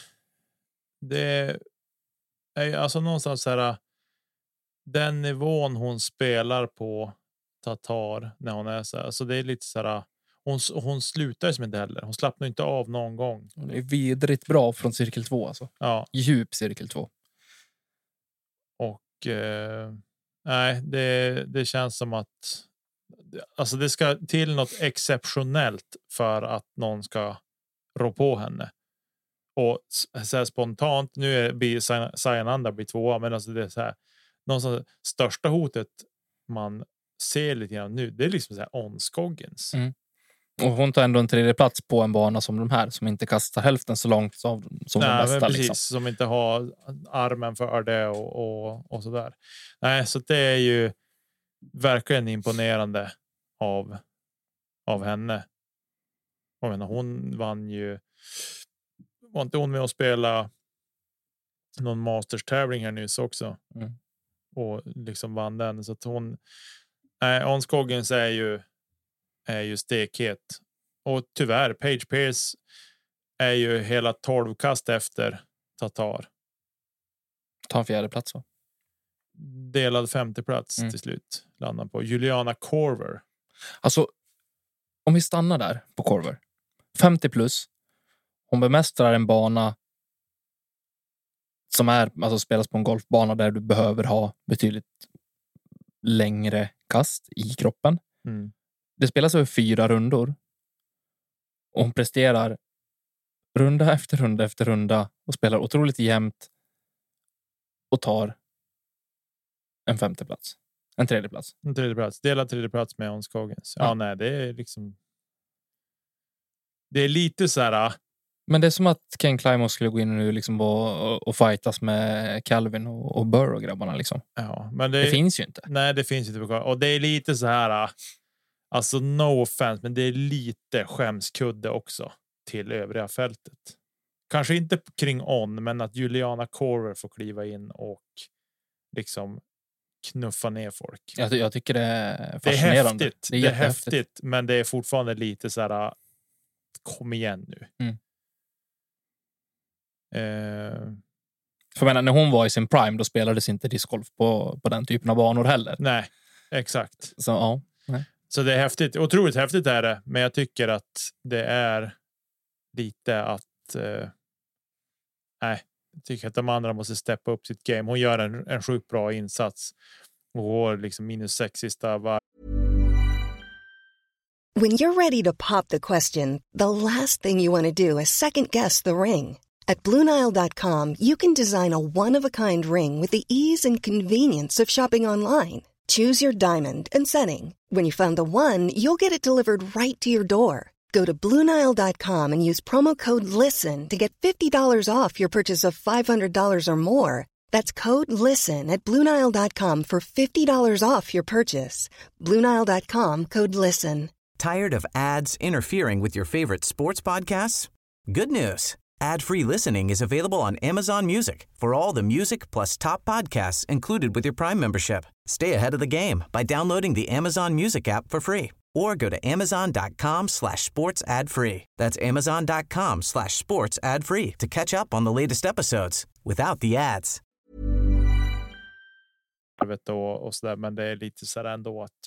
är alltså någonstans så här, den nivån hon spelar på Tatar när hon är så här, alltså det är lite så här, hon slutar som inte heller. Hon slappnar inte av någon gång. Hon är vidrigt bra från cirkel 2 alltså. Ja. Djup cirkel 2. Och nej, det känns som att alltså det ska till något exceptionellt för att någon ska rå på henne. Och så här spontant, nu blir Sayananda blir 2, men alltså det är så här, någonstans största hotet man ser lite grann nu, det är liksom så här On Scoggins. Och hon tar ändå en 3:e plats på en bana som de här, som inte kastar hälften så långt som de bästa. Precis, liksom. som inte har armen för det och så där. Nej, så det är ju verkligen imponerande av henne. Jag menar, hon vann ju, var inte hon med att spela någon Masters-tävling här nyss också? Och liksom vann den. Så att hon, On Scoggins är ju stekhet. Och tyvärr, Paige Pierce är ju hela 12 kast efter Tatar. Ta en 4:e plats va? Delad 5:e plats till slut. Landar på Juliana Korver. Alltså, om vi stannar där på Korver. 50 plus. Hon bemästrar en bana som är, alltså spelas på en golfbana där du behöver ha betydligt längre kast i kroppen. Det spelas över 4 rundor. Och hon presterar runda efter runda efter runda och spelar otroligt jämnt och tar en 5:e plats. En 3:e plats. En 3:e plats. Delad 3:e plats med On Scoggins. Ja, nej, det är liksom, det är lite så här. Men det är som att Ken Climo skulle gå in nu liksom och fightas med Calvin och Burr och grabbarna liksom. Ja, men det finns ju inte. Nej, det finns inte. Och det är lite så här. Alltså no offense, men det är lite skämskudde också till övriga fältet. Kanske inte kring on, men att Juliana Korver får kliva in och liksom knuffa ner folk. Jag tycker det är fascinerande. Det är häftigt, men det är fortfarande lite så här, kom igen nu. För menar, när hon var i sin prime, då spelades inte discgolf på den typen av banor heller. Nej, exakt. Så ja. Nej. Så det är häftigt. Otroligt häftigt är det. Men jag tycker att det är lite att jag tycker att de andra måste steppa upp sitt game. Hon gör en sjukt bra insats. Och går liksom -6 sista var. When you're ready to pop the question, the last thing you want to do is second guess the ring. At BlueNile.com, you can design a one-of-a-kind ring with the ease and convenience of shopping online. Choose your diamond and setting. When you find the one, you'll get it delivered right to your door. Go to BlueNile.com and use promo code LISTEN to get $50 off your purchase of $500 or more. That's code LISTEN at BlueNile.com for $50 off your purchase. BlueNile.com, code LISTEN. Tired of ads interfering with your favorite sports podcasts? Good news. Ad-free listening is available on Amazon Music for all the music plus top podcasts included with your Prime membership. Stay ahead of the game by downloading the Amazon Music app for free or go to amazon.com/sports ad free. That's amazon.com/sports ad free to catch up on the latest episodes without the ads. Och så där, men det är lite så där ändå att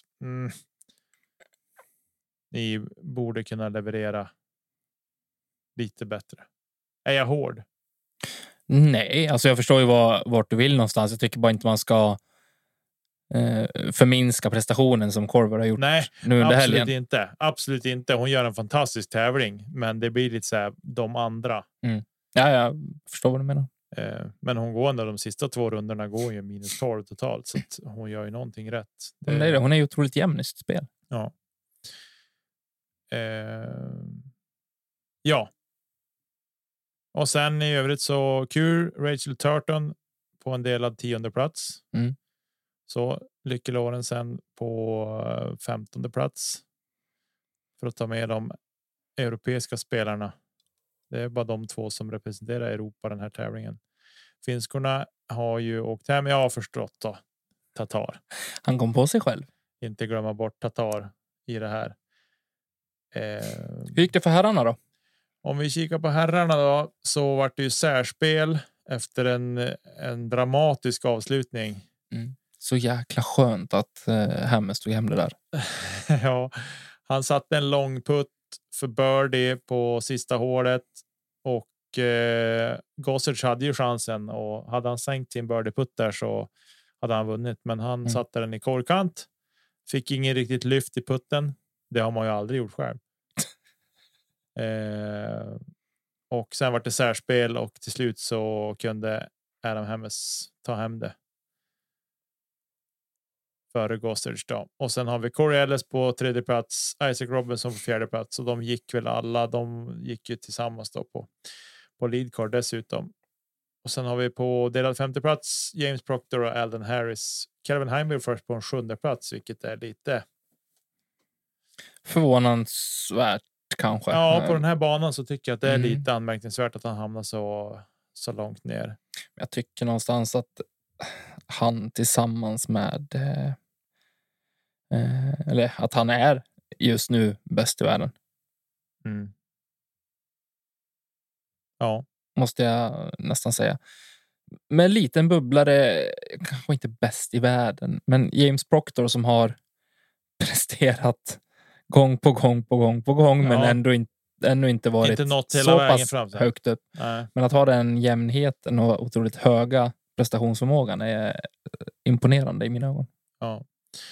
ni borde kunna leverera lite bättre. Är jag hård? Nej, alltså jag förstår ju vart du vill någonstans. Jag tycker bara inte man ska förminska prestationen som Korver har gjort. Nej, nu under absolut helgen. Inte. Absolut inte. Hon gör en fantastisk tävling, men det blir lite så här de andra. Ja, jag förstår vad du menar. Men hon går ändå de sista 2 rundorna går ju -12 totalt, så att hon gör ju någonting rätt. Hon är ju otroligt jämn i sitt spel. Ja. Ja. Och sen i övrigt så kul Rachel Turton på en delad 10:e plats. Så Lykke Lorentzen på 15:e plats. För att ta med de europeiska spelarna. Det är bara de 2 som representerar Europa den här tävlingen. Finskorna har ju åkt hem. Jag har förstått då. Tatar. Han kom på sig själv. Inte glömma bort Tatar i det här. Hur gick det för herrarna då? Om vi kikar på herrarna då, så var det ju särspel efter en dramatisk avslutning. Så jäkla skönt att Hemme stod hem det där. Ja, han satte en lång putt för birdie på sista hålet och Gossage hade ju chansen, och hade han sänkt sin birdie putt där så hade han vunnit, men han satte den i korkant. Fick ingen riktigt lyft i putten. Det har man ju aldrig gjort själv. Och sen var det särspel och till slut så kunde Adam Hammes ta hem det före Gossage då. Och sen har vi Corey Ellis på 3:e plats, Isaac Robinson på 4:e plats, och de gick väl alla, de gick ju tillsammans då på lead card dessutom. Och sen har vi på delad 5:e plats James Proctor och Alden Harris. Calvin Heimberg först på en 7:e plats, vilket är lite förvånansvärt kanske. Ja, på den här banan så tycker jag att det är lite anmärkningsvärt att han hamnar så långt ner. Jag tycker någonstans att han tillsammans med eller att han är just nu bäst i världen. Ja. Måste jag nästan säga. Med en liten bubblare, kanske inte bäst i världen, men James Proctor som har presterat gång på gång, men ännu inte varit inte nått hela så vägen pass fram, högt upp. Nej. Men att ha den jämnheten och otroligt höga prestationsförmågan är imponerande i mina ögon. Ja.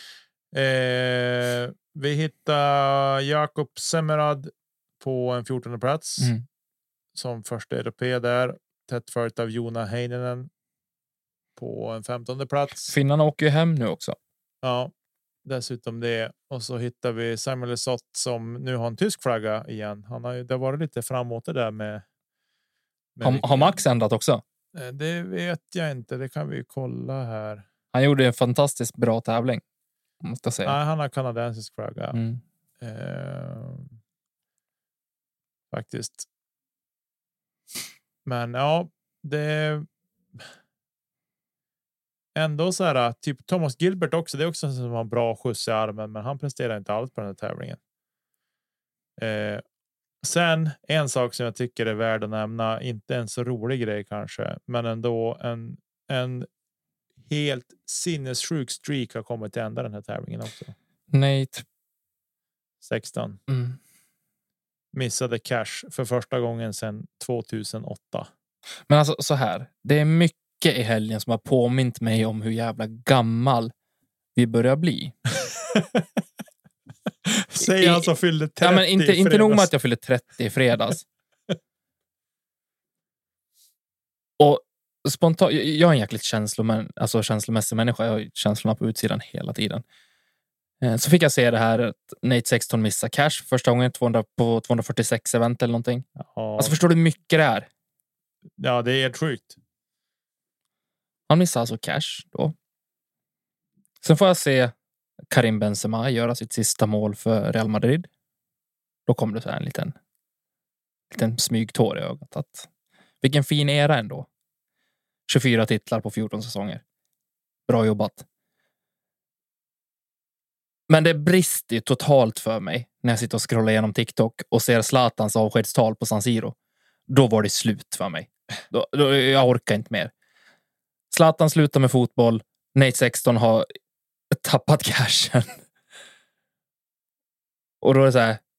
Vi hittar Jakob Semmerad på en 14:e plats som första europé där. Tätt följt av Jona Heininen på en 15:e plats. Finnarna åker ju hem nu också. Ja, dessutom det. Och så hittar vi Samuel Lesoth som nu har en tysk flagga igen. Det har varit lite framåt det där med har Max ändrat också? Det vet jag inte. Det kan vi kolla här. Han gjorde en fantastiskt bra tävling. måste jag säga. Nej, han har kanadensisk flagga. Faktiskt. Men ja, det ändå så här, typ Thomas Gilbert också. Det är också en som har bra skjuts i armen, men han presterar inte alls på den här tävlingen. Sen en sak som jag tycker är värd att nämna, inte en så rolig grej kanske, men ändå en helt sinnessjuk streak har kommit till ända den här tävlingen också. Nate 16. Missade cash för första gången sedan 2008. Men alltså så här, det är mycket i helgen som har påmint mig om hur jävla gammal vi börjar bli. Säg han som fyllde 30 ja, men inte nog med att jag fyllde 30 i fredags. Och spontant, jag är en jäkligt känslomässig människa. Jag har känslorna på utsidan hela tiden. Så fick jag se det här att Nate 16 missar cash första gången på 246 event eller någonting. Ja. Alltså förstår du hur mycket det är? Ja, det är helt sjukt. Han missar alltså cash då. Sen får jag se Karim Benzema göra sitt sista mål för Real Madrid. Då kommer det så här en liten smygtår i ögat. Att, vilken fin era ändå. 24 titlar på 14 säsonger. Bra jobbat. Men det brister ju totalt för mig när jag sitter och scrollar igenom TikTok och ser Zlatans avskedstal på San Siro. Då var det slut för mig. Jag orkar inte mer. Zlatan slutar med fotboll. Nate 16 har tappat cashen. Och då är det så här.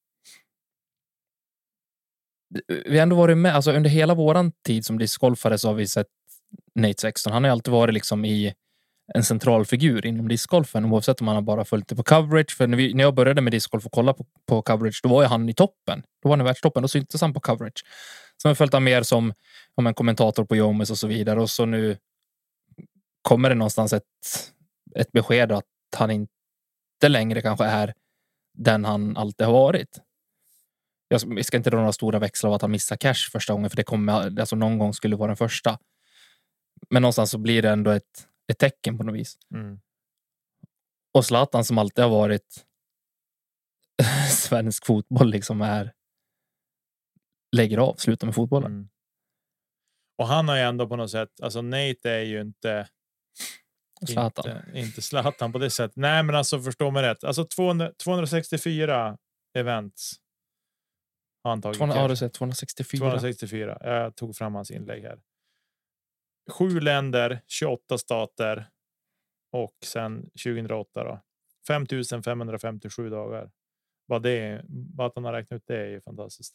Vi har ändå varit med. Alltså under hela våran tid som discgolfare så har vi sett Nate 16. Han har alltid varit liksom i en central figur inom discgolfen. Oavsett om han har bara följt det på coverage. För när jag började med discgolf och kolla på coverage, då var ju han i toppen. Då var han i världstoppen. Då syntes han på coverage. Sen har jag följt han mer som en kommentator på Jomes och så vidare. Och så nu kommer det någonstans ett besked att han inte längre kanske är den han alltid har varit. Jag ska inte dra några stora växlar av att han missar cash första gången, för det kommer, alltså någon gång skulle vara den första. Men någonstans så blir det ändå ett tecken på något vis. Och Zlatan som alltid har varit svensk fotboll liksom lägger av, slutar med fotbollen. Och han har ju ändå på något sätt, alltså Nate är ju inte Zlatan på det sättet. Nej, men alltså förstå mig rätt. Alltså 264 events har han tagit. Har du sett 264? 264. Jag tog fram hans inlägg här. 7 länder, 28 stater och sen 2008 då. 5557 dagar. Vad att han har räknat ut, det är ju fantastiskt.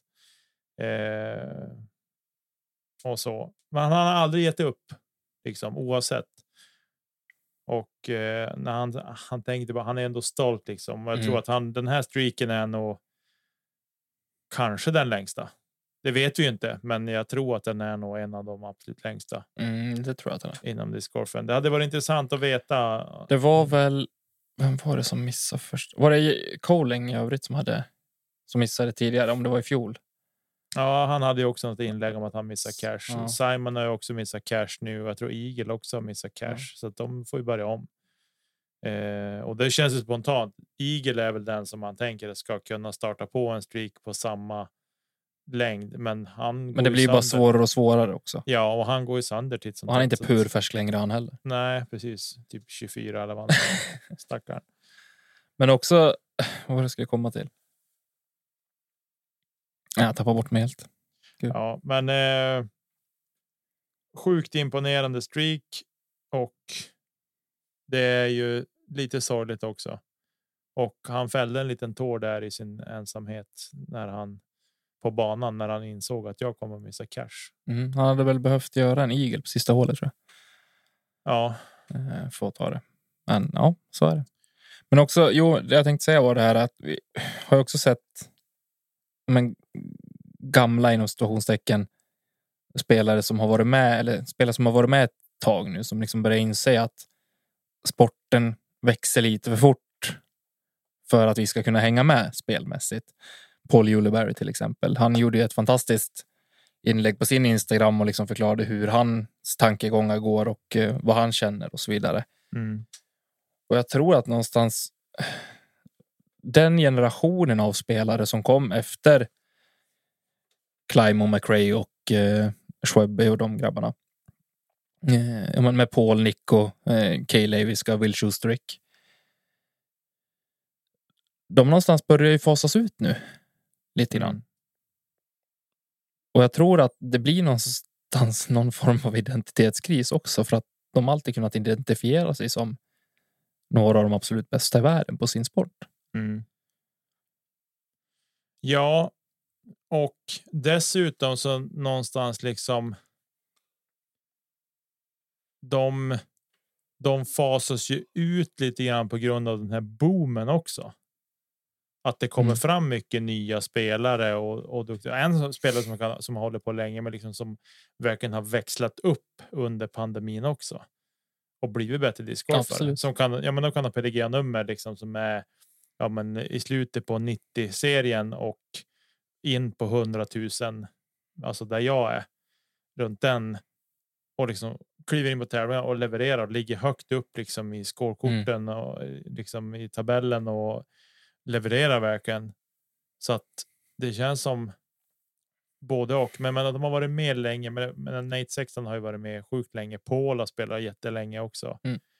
Och så. Men han har aldrig gett upp liksom, oavsett. Och när han tänkte bara, han är ändå stolt liksom. Och jag tror att den här streaken är nog kanske den längsta. Det vet vi ju inte, men jag tror att den är nog en av de absolut längsta. Det tror jag att den är. Inom discgolfen. Det hade varit intressant att veta. Det var väl, vem var det som missade först? Var det Coling i övrigt som missade tidigare, om det var i fjol? Ja, han hade ju också något inlägg om att han missar cash. Ja. Simon har ju också missat cash nu. Jag tror Eagle också har missat cash. Så att de får ju börja om. Och det känns ju spontant. Eagle är väl den som man tänker ska kunna starta på en streak på samma längd. Men det blir bara svårare och svårare också. Ja, och han går ju sönder till sånt. Han är inte purfärsk längre han heller. Nej, precis. Typ 24 eller vad. Stackaren. Men också, vad ska jag komma till? Jag tappar bort mig helt. Gud. Ja, men sjukt imponerande streak, och det är ju lite sorgligt också. Och han fällde en liten tår där i sin ensamhet när han på banan, när han insåg att jag kommer att missa cash. Han hade väl behövt göra en eagle på sista hålet, tror jag. Ja. Får ta det. Men ja, så är det. Men också, det jag tänkte säga var det här att vi har också sett gamla inom situationstecken spelare som har varit med, eller spelare som har varit med ett tag nu, som liksom börjar inse att sporten växer lite för fort för att vi ska kunna hänga med spelmässigt. Paul Juleberry till exempel. Han gjorde ju ett fantastiskt inlägg på sin Instagram och liksom förklarade hur hans tankegångar går och vad han känner och så vidare. Och jag tror att någonstans den generationen av spelare som kom efter Clymo, McRae och Schwebbe och de grabbarna. Med Paul, Nico, Kay Leviska, Will Schusterick. De någonstans börjar ju fasas ut nu. Lite grann. Och jag tror att det blir någonstans någon form av identitetskris också. För att de alltid kunnat identifiera sig som några av de absolut bästa i världen på sin sport. Mm. Ja, och dessutom så någonstans liksom de fasas ju ut lite grann på grund av den här boomen också. Att det kommer fram mycket nya spelare och en spelare som håller på länge men liksom som verkligen har växlat upp under pandemin också och blivit bättre discgolfare. Som kan, ja men de kan ha PDG-nummer liksom som är ja men i slutet på 90-serien och in på 100 000, alltså där jag är runt den och liksom kliver in på tävlingar och levererar och ligger högt upp liksom i scorekorten och liksom i tabellen och levererar verkligen. Så att det känns som både och. Men de har varit med länge. Men Nate Sexton har ju varit med sjukt länge. Paul har spelat jättelänge också.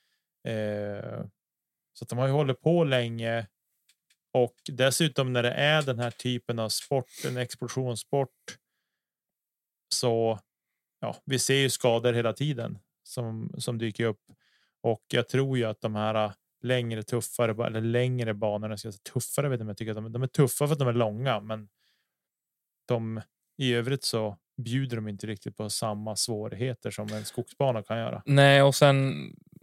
Så att de har ju hållit på länge. Och dessutom när det är den här typen av sport, en explosionssport, så ja, vi ser ju skador hela tiden som dyker upp. Och jag tror ju att de här längre, tuffare eller längre banorna, ska jag säga tuffare, vet jag tycker att de är tuffa för att de är långa, men de i övrigt så bjuder de inte riktigt på samma svårigheter som en skogsbana kan göra. Nej, och sen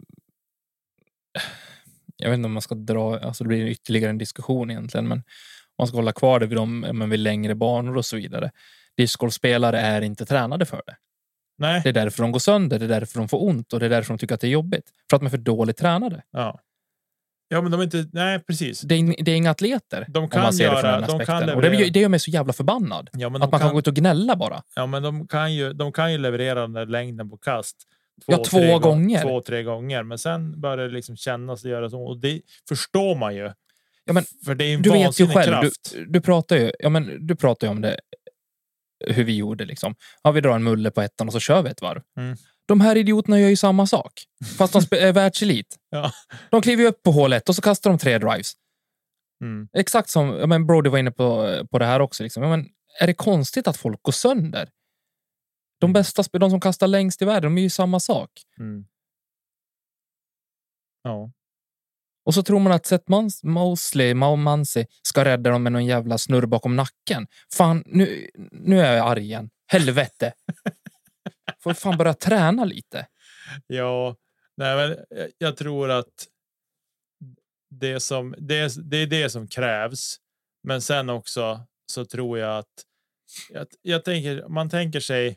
jag vet inte om man ska dra, alltså det blir ytterligare en diskussion egentligen, men man ska hålla kvar det vid vid längre banor och så vidare. Discgolfspelare är inte tränade för det. Nej. Det är därför de går sönder, det är därför de får ont och det är därför de tycker att det är jobbigt. För att de är för dåligt tränade. Ja, men de är inte, nej precis. Det är inga atleter. De kan göra, och det gör mig så jävla förbannad. Ja, men att man kan gå ut och gnälla bara. Ja, men de kan ju leverera den där längden på kast. 2 gånger. 2-3 gånger. Men sen börjar det liksom kännas och göra så. Och det förstår man ju. Ja, men för det är en du vet ju själv, kraft. Du pratar ju om det, hur vi gjorde liksom. Ja, vi drar en mulle på ettan och så kör vi ett varv. De här idioterna gör ju samma sak. Fast de är världselit. Ja. De kliver upp på hål 1 och så kastar de 3 drives. Exakt som Brody var inne på det här också. Liksom. Men är det konstigt att folk går sönder? De bästa, de som kastar längst i världen, de är ju samma sak. Ja. Och så tror man att Seth Mansi ska rädda dem med någon jävla snurr bakom nacken. Fan, nu är jag arg igen. Helvete. Får fan börja träna lite. Ja, nej men jag tror att det är det som krävs. Men sen också så tror jag att man tänker sig,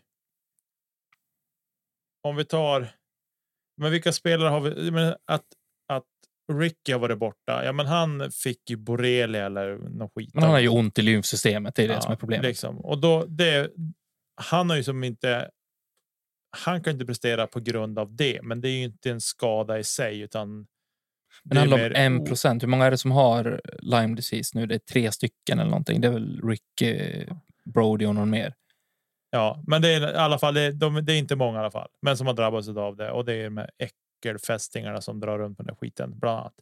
om vi tar, men vilka spelare har vi, men att Ricky har varit borta. Ja, men han fick ju borrelia eller något skit. Men han har ju ont i lymfsystemet, det är det som är problemet. Liksom. Och då han har ju som inte, han kan inte prestera på grund av det, men det är ju inte en skada i sig, utan men det handlar om 1%. Hur många är det som har Lyme disease nu? Det är 3 stycken eller någonting. Det är väl Rick, Brody och någon mer. Ja, men det är i alla fall det är inte många i alla fall, men som har drabbats av det, och det är med äckelfästingarna som drar runt på den här skiten bland annat.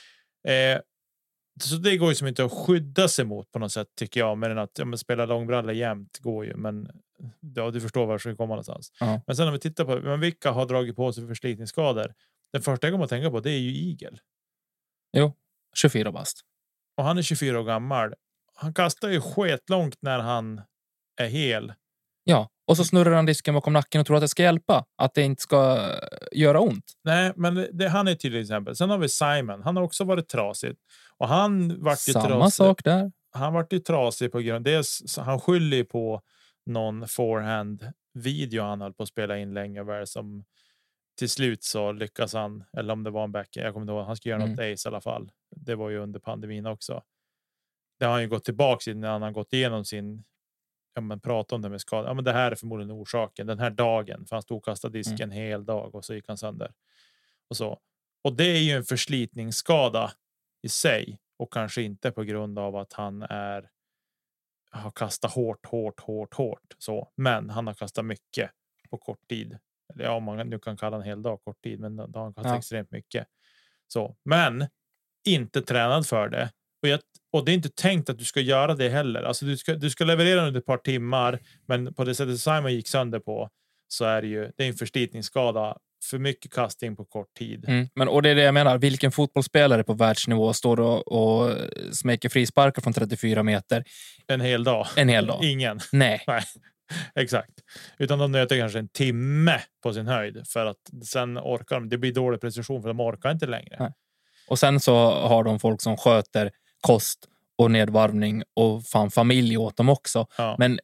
Så det går ju som inte att skydda sig mot på något sätt, tycker jag, men att spela långbralla jämt går ju, men ja, du förstår var jag ska komma någonstans. Men sen om vi tittar på vilka har dragit på sig förslitningsskador, den första jag kommer att tänka på, det är ju Eagle. Jo, 24 bast. Och han är 24 år gammal. Han kastar ju skitlångt när han är hel. Ja, och så snurrar han disken bakom nacken och tror att det ska hjälpa. Att det inte ska göra ont. Nej, men han är till exempel. Sen har vi Simon. Han har också varit trasig. Och han vart ju trasig. Samma sak där. Han vart ju trasig på grund av det. Han skyller på någon forehand-video han höll på att spela in länge. Som till slut så lyckas han. Eller om det var en back. Jag kommer inte ihåg. Han ska göra något ace i alla fall. Det var ju under pandemin också. Det har han ju gått tillbaka till när han har gått igenom sin... Ja, men prata om det med skada. Ja, men det här är förmodligen orsaken. Den här dagen. För han stod och kastade disken hel dag och så gick han sönder. Och så. Och det är ju en förslitningsskada i sig. Och kanske inte på grund av att han har kastat hårt. Så. Men han har kastat mycket på kort tid. Eller ja, man nu kan kalla en hel dag kort tid. Men då har han kastat extremt mycket. Så. Men inte tränad för det. Och det är inte tänkt att du ska göra det heller. Alltså du ska leverera under ett par timmar. Men på det sättet Simon gick sönder på. Så är det är en förslitningsskada. För mycket casting på kort tid. Och det är det jag menar. Vilken fotbollsspelare på världsnivå står och smäcker frisparkar från 34 meter? En hel dag. Ingen. Nej. Exakt. Utan de nöter kanske en timme på sin höjd. För att sen orkar de. Det blir dålig precision för de orkar inte längre. Nej. Och sen så har de folk som sköter kost och nedvarvning och familj åt dem också. Ja. Men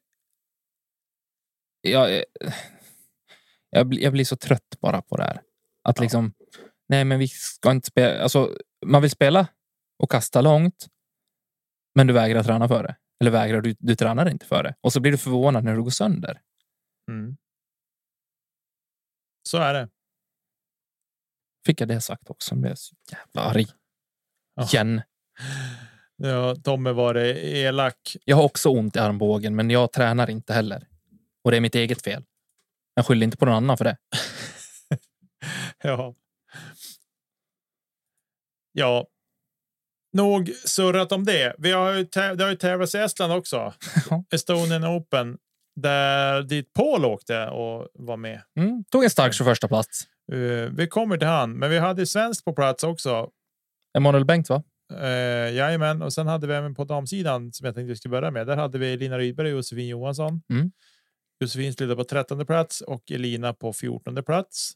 jag blir så trött bara på det här. Att liksom, nej men vi ska inte spela. Alltså, man vill spela och kasta långt. Men du vägrar träna för det. Eller vägrar du tränar inte för det. Och så blir du förvånad när du går sönder. Så är det. Fick jag det sagt också. Jag blev så jävla arg. Igen. Ja, Tommy var det elak. Jag har också ont i armbågen. Men jag tränar inte heller. Och det är mitt eget fel. Jag skyller inte på någon annan för det. Ja. Nog surrat om det. Det har ju tävlats i Estland också. Estonian Open. Där dit Paul åkte och var med. Tog en stark 21:a plats. Vi kommer till han. Men vi hade svensk på plats också. Emanuel Bengt, va? Jajamän. Och sen hade vi även på damsidan som jag tänkte vi skulle börja med. Där hade vi Lina Rydberg och Josefin Johansson. Josefin slutade på 13:e plats och Elina på 14:e plats.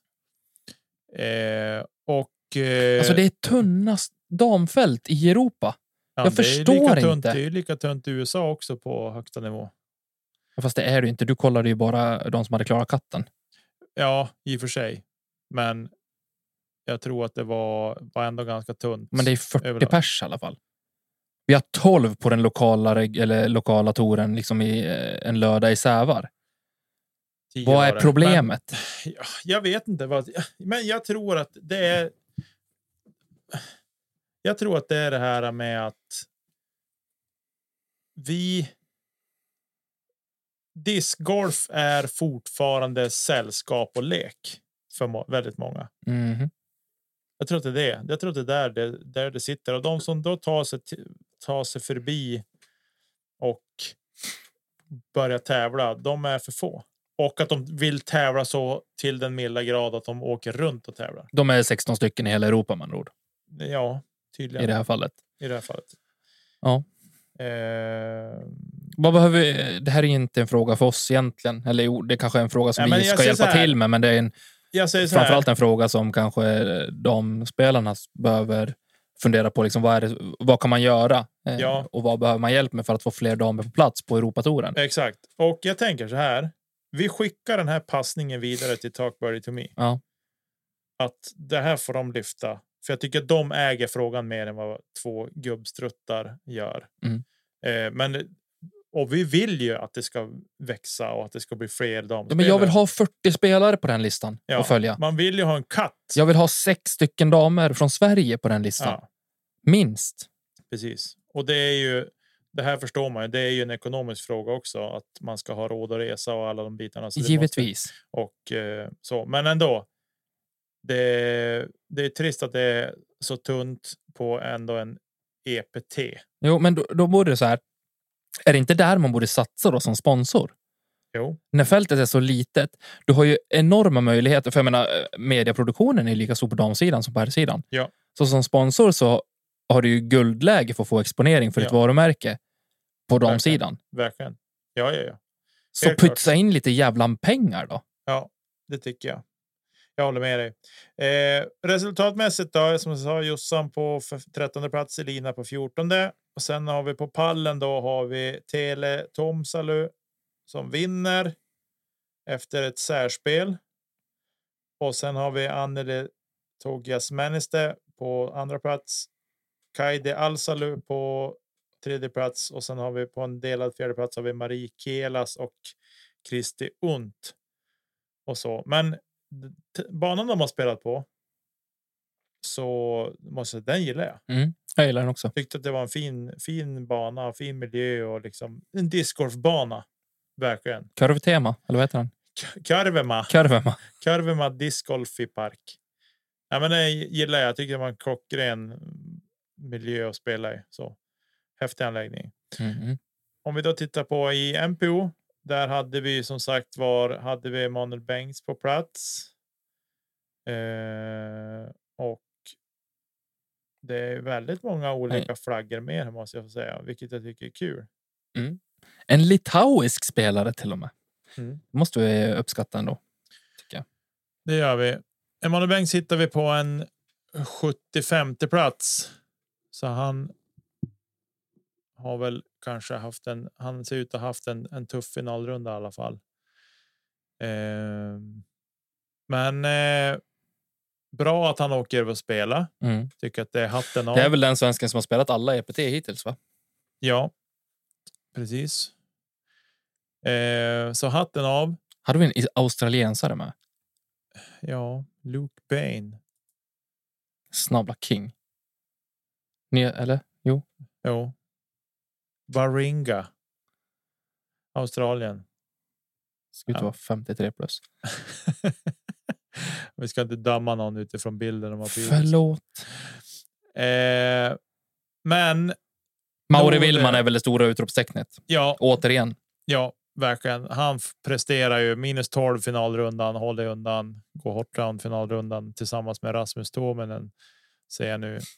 Alltså det är tunnast damfält i Europa. Jag förstår inte. Det är lika tunt i USA också på högsta nivå. Fast det är det inte. Du kollade ju bara de som hade klarat katten. Ja, i och för sig. Men jag tror att det var ändå ganska tunt. Men det är 40 pers i alla fall. Vi har 12 på den lokala touren liksom i en lördag i Sävar. Vad är problemet? Men, jag vet inte men jag tror att det är det här med att discgolf är fortfarande sällskap och lek för väldigt många. Jag tror att det är det. Jag tror att det är där det sitter. Och de som då tar sig förbi och börjar tävla, de är för få. Och att de vill tävla så till den milda grad att de åker runt och tävlar. De är 16 stycken i hela Europa, man ord. Ja, tydligen. I det här fallet. Ja. Vad behöver vi? Det här är inte en fråga för oss egentligen. Eller jo, det kanske är en fråga som vi ska hjälpa till med. Men det är framförallt en fråga som kanske de spelarna behöver fundera på. Liksom, vad kan man göra? Och vad behöver man hjälp med för att få fler damer på plats på Europatouren? Exakt. Och jag tänker så här. Vi skickar den här passningen vidare till Talk Birdie to Me. Ja. Att det här får de lyfta. För jag tycker att de äger frågan mer än vad 2 gubbstruttar gör. Och vi vill ju att det ska växa och att det ska bli fler damspelare. Men jag vill ha 40 spelare på den listan att följa. Man vill ju ha en katt. Jag vill ha 6 stycken damer från Sverige på den listan. Ja. Minst. Precis. Och det är ju, det här förstår man ju, det är ju en ekonomisk fråga också. Att man ska ha råd att resa och alla de bitarna. Så givetvis. Så. Men ändå. Det är trist att det är så tunt på ändå en EPT. Jo, men då borde det så här. Är det inte där man borde satsa då som sponsor? Jo. När fältet är så litet, du har ju enorma möjligheter. För jag menar, mediaproduktionen är lika stor på damsidan som på herrsidan. Ja. Så som sponsor så har du ju guldläge för att få exponering för ditt varumärke på damsidan. Verkligen. Ja. Så pytsa in lite jävla pengar då. Ja, det tycker jag. Jag håller med dig. Resultatmässigt då, som jag sa, Jossan på 13:e plats, Elina på 14:e. Och sen har vi på pallen då har vi Tele Tomsalu som vinner efter ett särspel. Och sen har vi Anneli Togias Mäniste på andra plats. Kaide Alsalu på 3:e plats. Och sen har vi på en delad 4:e plats har vi Marie Kelas och Kristi Unt. Och så. Men banan de har spelat på så måste den gillar jag. Jag gillar den också. Tyckte att det var en fin bana, fin miljö och liksom en discgolfbana. Verkligen. Kurvtema, eller vad heter den? Kurvema discgolf i park. Ja, men det gillar jag. Tycker det var en klockren miljö att spela i. Så häftig anläggning. Om vi då tittar på i MPO, där hade vi som sagt hade vi Emanuel Bengts på plats. Och det är väldigt många olika flaggor med, måste jag få säga, vilket jag tycker är kul. En litauisk spelare till och med. Måste vi uppskatta ändå, tycker jag. Det gör vi. Emanuel Bengts hittar vi på en 75:e plats. Så han har väl kanske han ser ut att ha haft en tuff finalrunda i alla fall. Men bra att han åker över och spela. Tycker att det är hatten av. Det är väl den svensken som har spelat alla EPT hittills, va? Ja, precis. Så hatten av. Hade vi en australiensare med? Ja, Luke Bain. Snabla King. Eller? Jo. Baringa. Australien. Ska inte vara 53 plus. Vi ska inte döma någon utifrån bilden. Förlåt. Men Mauri Willman är väl det stora utropstecknet. Ja. Återigen. Ja, verkligen. Han presterar ju -12 finalrundan, håller undan, går hårt round finalrundan tillsammans med Rasmus Tuominen, ser jag nu.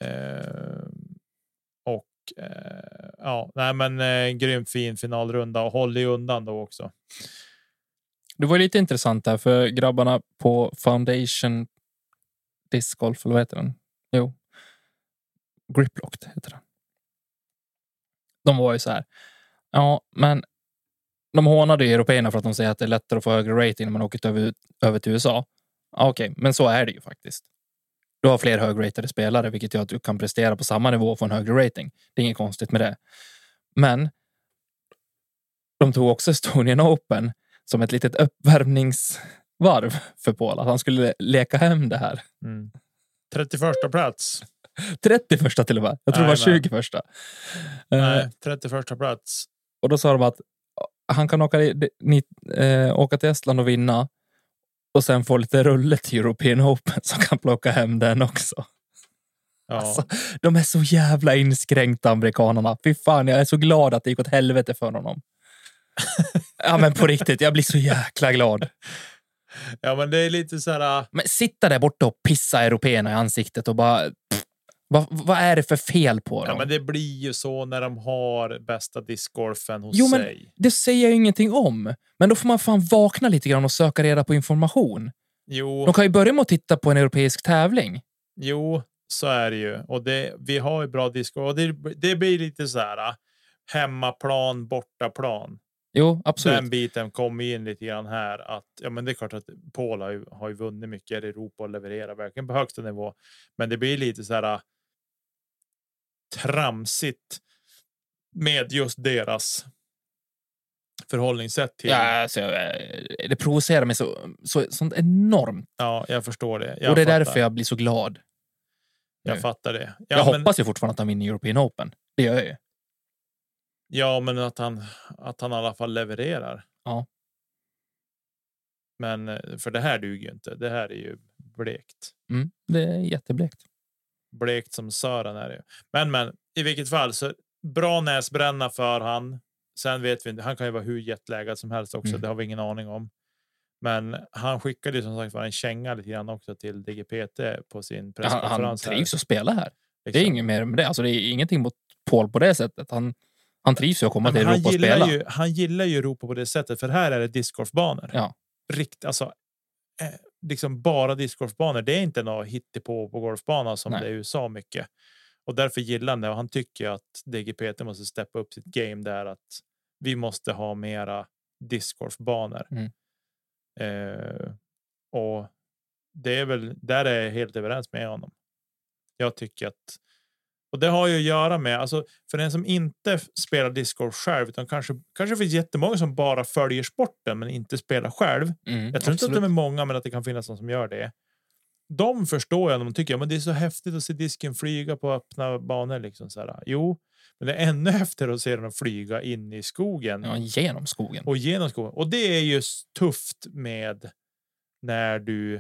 Grymt fin finalrunda och håller undan då också. Det var lite intressant där för grabbarna på Foundation Disc Golf, eller vad heter den? Jo. Griplocked heter den. De var ju så här. Ja, men de hånade ju européerna för att de säger att det är lättare att få högre rating när man åker över till USA. Ja, okej, men så är det ju faktiskt. Du har fler högratade spelare, vilket gör att du kan prestera på samma nivå och få en högre rating. Det är inget konstigt med det. Men de tog också Estonian Open som ett litet uppvärmningsvarv för Paul. Att han skulle leka hem det här. 31 plats. 31 till och med. Jag tror det var 21. Nej, 31 plats. Och då sa de att han kan åka till Estland och vinna. Och sen få lite rulle till European Open som kan plocka hem den också. Ja. Alltså, de är så jävla inskränkta, amerikanerna. Fy fan, jag är så glad att det gick åt helvete för honom. Ja, men på riktigt, jag blir så jäkla glad. Ja, men det är lite så här. Men sitta där borta och pissa européerna i ansiktet och bara... Vad är det för fel på dem? Ja, men det blir ju så när de har bästa discgolfen hos sig. Men det säger jag ingenting om. Men då får man fan vakna lite grann och söka reda på information. Jo. De kan ju börja med att titta på en europeisk tävling. Jo, så är det ju. Och vi har ju bra discgolf. Och det blir lite så här hemmaplan, bortaplan. Jo, absolut. Den biten kommer in lite grann här. Att, ja, men det är klart att Paul har ju vunnit mycket i Europa och levererar verkligen på högsta nivå. Men det blir lite så här tramsigt med just deras förhållningssätt till. Ja, alltså, det provocerar mig sånt enormt. Ja, jag förstår det. Och det är därför jag blir så glad. Jag fattar det. Ja, jag hoppas ju fortfarande att han vinner European Open. Det gör jag ju. Ja, men att han i alla fall levererar. Ja. Men för det här duger ju inte. Det här är ju blekt. Det är jätteblekt. Blekt som Sören är det. Men i vilket fall så bra näsbränna för han. Sen vet vi inte. Han kan ju vara hur jetlägad som helst också. Det har vi ingen aning om. Men han skickade ju som sagt en känga lite grann också till DGPT på sin presskonferens. Han trivs att spela här. Liksom. Det är inget mer med det. Alltså det är ingenting mot Paul på det sättet. Han trivs ju att komma till Europa och spela. Han gillar ju Europa på det sättet. För här är det discgolfbanor. Ja. Alltså liksom bara discgolfbanor. Det är inte något hittepå på golfbana som det är i USA mycket. Och därför gillar han det. Och han tycker att DGPT måste steppa upp sitt game där. Att vi måste ha mera discgolfbanor. Och det är väl där är jag helt överens med honom. Jag tycker att, och det har ju att göra med, alltså för den som inte spelar discgolf själv, utan kanske finns jättemånga som bara följer sporten men inte spelar själv. Jag tror inte att det är många, men att det kan finnas någon som gör det. de förstår jag, de tycker men det är så häftigt att se disken flyga på öppna banor liksom så här. Jo, men det är ännu häftigare att se den flyga in i skogen. Ja, genom skogen. Och genom skogen. Och det är ju tufft med när du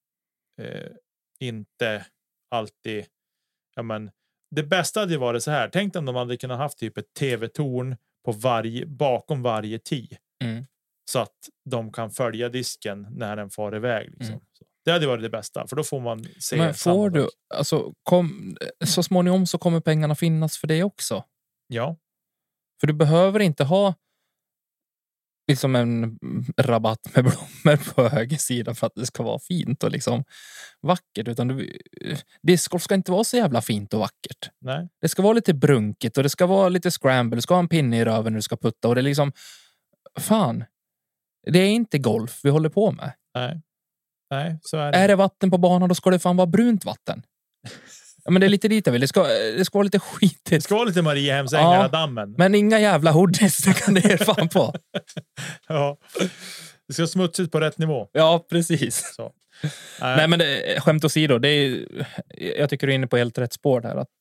inte alltid, ja men det bästa hade ju varit så här. Tänk om de hade kunnat haft typ ett tv-torn på bakom varje tee. Så att de kan följa disken när den far iväg liksom. Det hade varit det bästa, för då får man se. Men får du, alltså, så småningom så kommer pengarna finnas för det också. Ja. För du behöver inte ha liksom en rabatt med blommor på höger sida för att det ska vara fint och liksom vackert, utan discgolf ska inte vara så jävla fint och vackert. Nej. Det ska vara lite brunkigt och det ska vara lite scramble, du ska ha en pinne i röven när du ska putta och det är liksom fan, det är inte golf vi håller på med. Nej, så är det. Är det vatten på banan, då ska det fan vara brunt vatten. Ja, men det är lite dit jag vill. Det ska vara lite skitigt. Det ska vara lite Mariehemsängarna dammen. Men inga jävla hoodies, det kan det er fan på. Ja. Det ska smutsigt på rätt nivå. Ja, precis. Så. Nej, men skämt åsido, jag tycker du är inne på helt rätt spår där. Att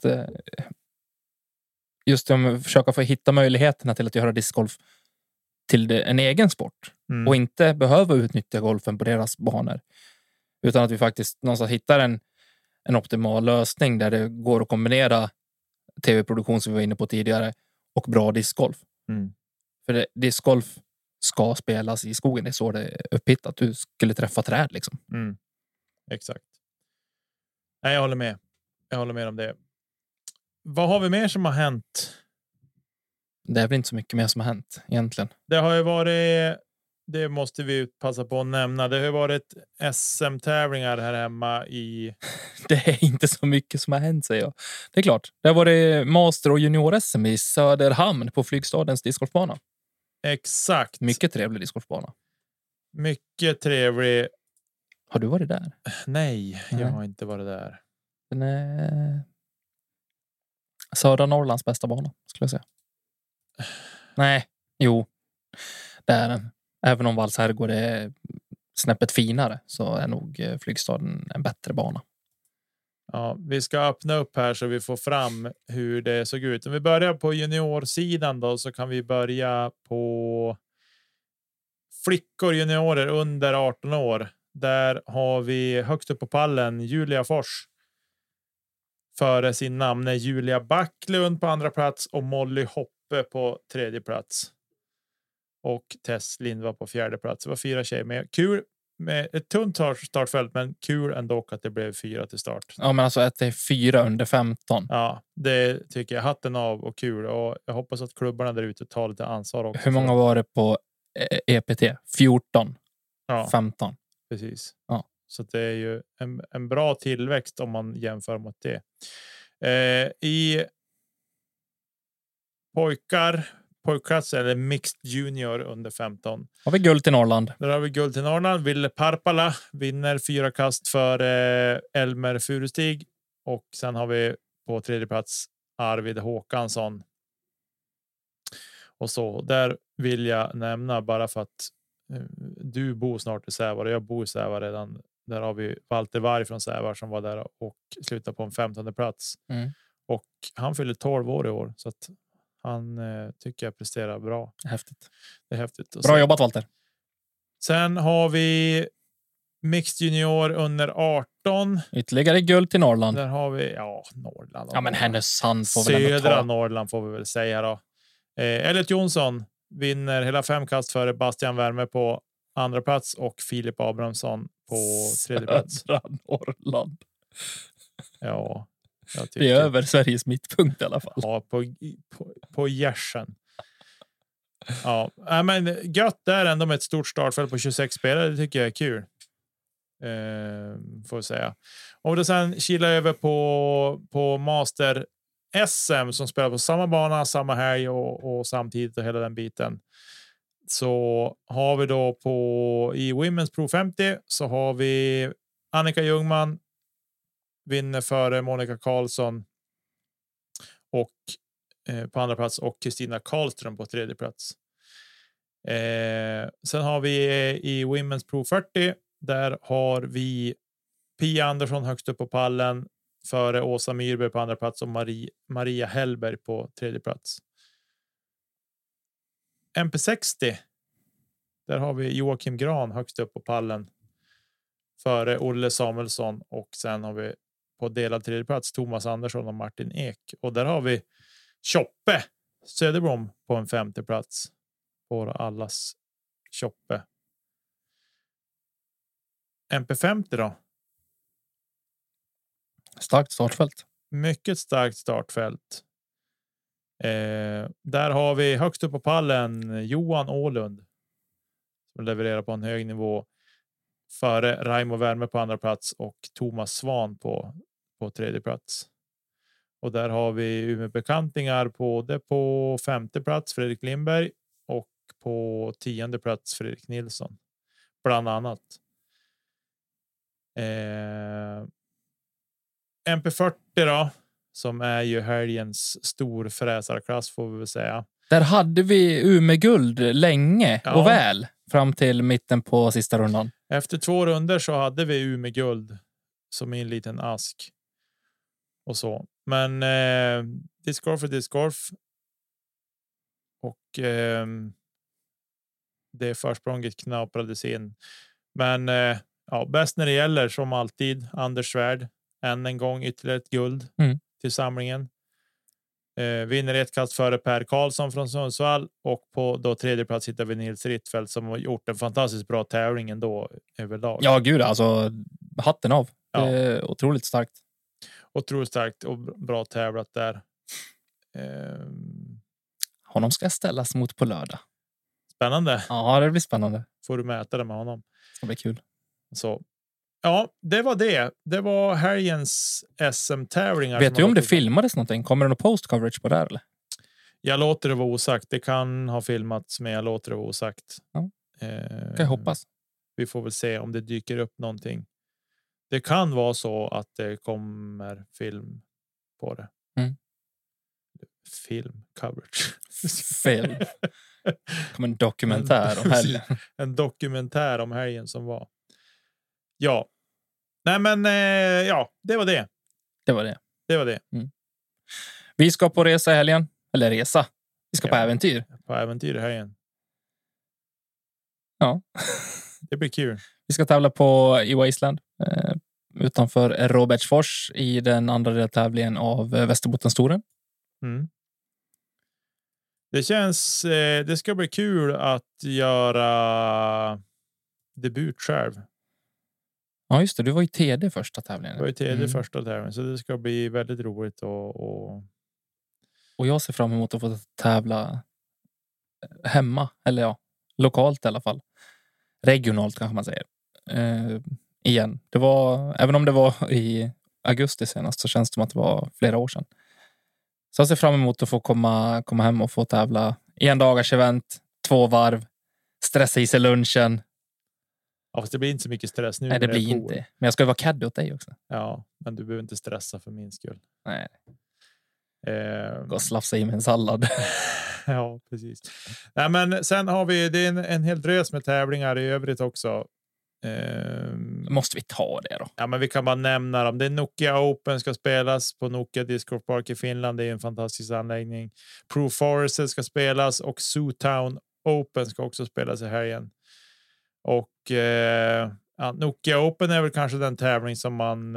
just att försöka få hitta möjligheterna till att göra discgolf till en egen sport. Och inte behöva utnyttja golfen på deras banor. Utan att vi faktiskt någonstans hittar en optimal lösning där det går att kombinera tv-produktion som vi var inne på tidigare och bra discgolf. För discgolf ska spelas i skogen. Det är så det är upphittat. Du skulle träffa träd liksom. Exakt. Nej, jag håller med. Jag håller med om det. Vad har vi mer som har hänt? Det är väl inte så mycket mer som har hänt egentligen. Det har ju varit, det måste vi passa på att nämna. Det har varit SM-tävlingar här hemma i... Det är inte så mycket som har hänt, säger jag. Det är klart. Det har varit master- och junior-SM i Söderhamn på Flygstadens discgolfbana. Exakt. Mycket trevlig discgolfbana. Mycket trevlig. Har du varit där? Nej, jag har inte varit där. Den är södra Norrlands bästa bana, skulle jag säga. Nej, jo. Det är den. Även om Valls Herrgård är snäppet finare så är nog Flygstaden en bättre bana. Ja, vi ska öppna upp här så vi får fram hur det såg ut. Om vi börjar på juniorsidan då, så kan vi börja på flickor juniorer under 18 år. Där har vi högst upp på pallen Julia Fors. Före sin namne Julia Backlund på andra plats och Molly Hoppe på tredje plats. Och Tess Lindva på fjärde plats. Det var 4 tjejer med. Kul med ett tunt startfält, men kul ändå att det blev 4 till start. Ja, men alltså att det är 4 under 15. Ja, det tycker jag. Hatten av och kul. Och jag hoppas att klubbarna där ute tar lite ansvar också. Hur många var det på EPT? 14? Ja, 15? Precis. Ja. Så det är ju en bra tillväxt om man jämför mot det. I pojkklass eller mixed junior under 15. Har vi guld till Norrland? Där har vi guld till Norrland. Ville Parpala vinner 4 kast för Elmer Furustig. Och sen har vi på tredje plats Arvid Håkansson. Och så där vill jag nämna, bara för att du bor snart i Sävar och jag bor i Sävar redan. Där har vi Walter Varg från Sävar som var där och slutade på en 15:e plats. Och han fyller 12 år i år, så att han tycker jag presterar bra. Häftigt. Det är häftigt. Och bra jobbat, Walter. Sen har vi mixed junior under 18. Ytterligare guld till Norrland. Där har vi Norrland. Ja, men Härnösand får väl ändå ta. Södra Norrland får vi väl säga då. Elliot Jonsson vinner hela 5 kast före Bastian Värme på andra plats och Filip Abrahamsson på tredje plats. Södra Norrland. Ja, jag tycker. Det är över Sveriges mittpunkt i alla fall. Ja, på Gärsen. Ja, men gött där ändå med ett stort startfält på 26 spelare. Det tycker jag är kul. Får jag säga. Och då sen kila över på Master SM som spelar på samma bana, samma helg och samtidigt och hela den biten. Så har vi då i Women's Pro 50 så har vi Annika Ljungman vinner före Monica Karlsson och på andra plats och Kristina Karlström på tredje plats. Sen har vi i Women's Pro 40, där har vi Pia Andersson högst upp på pallen. Före Åsa Myrberg på andra plats och Maria Hellberg på tredje plats. MP60. Där har vi Joakim Gran högst upp på pallen. Före Olle Samuelsson. Och sen har vi på delad tredje plats Thomas Andersson och Martin Ek. Och där har vi Choppe Söderblom på en femte plats. På allas Choppe. MP50 då? Starkt startfält. Mycket starkt startfält. Där har vi högst upp på pallen Johan Åhlund. Som levererar på en hög nivå. Före Raimo Värme på andra plats och Thomas Svan på tredje plats. Och där har vi Umeå-bekantingar både på femte plats Fredrik Lindberg och på tionde plats Fredrik Nilsson. Bland annat. MP40 då, som är ju helgens storfräsarklass får vi väl säga. Där hade vi Umeå-guld länge och väl fram till mitten på sista rundan. Efter 2 runder så hade vi Umeå-guld som i en liten ask. Och så. Men discgolf är discgolf. Och det försprånget knaprades in. Men ja, bäst när det gäller som alltid Anders Svärd. Än en gång ytterligare ett guld till samlingen. Vinner ett kast före Per Karlsson från Sundsvall. Och på då tredje plats hittar vi Nils Rittfeldt som har gjort en fantastiskt bra tävling ändå överlag. Ja, gud alltså. Hatten av. Ja. Det är otroligt starkt. Otroligt starkt och bra tävlat där. Honom ska ställas mot på lördag. Spännande. Ja, det blir spännande. Får du mäta det med honom. Det blir kul. Så. Ja, det var det. Det var helgens SM-tävlingar. Vet du om det filmades någonting? Kommer det någon post-coverage på det här, eller? Jag låter det vara osagt. Det kan ha filmats, men jag låter det vara osagt. Ja. Kan jag hoppas. Vi får väl se om det dyker upp någonting. Det kan vara så att det kommer film på det. Film coverage. Film. Kommer en dokumentär om helgen. En dokumentär om helgen som var. Ja. Nej men ja, det var det. Det var det. Det var det. Vi ska på resa i helgen. Eller resa. Vi ska på äventyr. På äventyr i helgen. Ja. Det blir kul. Vi ska tävla på i Wasteland. Utanför Robertsfors i den andra deltävlingen av Västerbottenstouren. Det känns, det ska bli kul att göra debut själv. Ja just det, du var ju TD första tävlingen. Jag var ju TD första tävlingen, så det ska bli väldigt roligt. Och jag ser fram emot att få tävla hemma, eller ja, lokalt i alla fall. Regionalt kanske man säger. Igen. Det var, även om det var i augusti senast så känns det som att det var flera år sedan. Så jag ser fram emot att få komma hem och få tävla i en dagars event, 2 varv, stressa i sig lunchen. Ja, fast det blir inte så mycket stress nu. Nej, det blir inte. Men jag ska ju vara caddy åt dig också. Ja, men du behöver inte stressa för min skull. Nej. Gå och slafsa i med en sallad. Ja, precis. Nej, men sen har vi det är en hel drös med tävlingar i övrigt också. Måste vi ta det då? Ja, men vi kan bara nämna dem. Det är Nokia Open ska spelas på Nokia Disc Park i Finland. Det är en fantastisk anläggning. Pro Forest ska spelas och Zootown Open ska också spelas i helgen. Och Nokia Open är väl kanske den tävling som man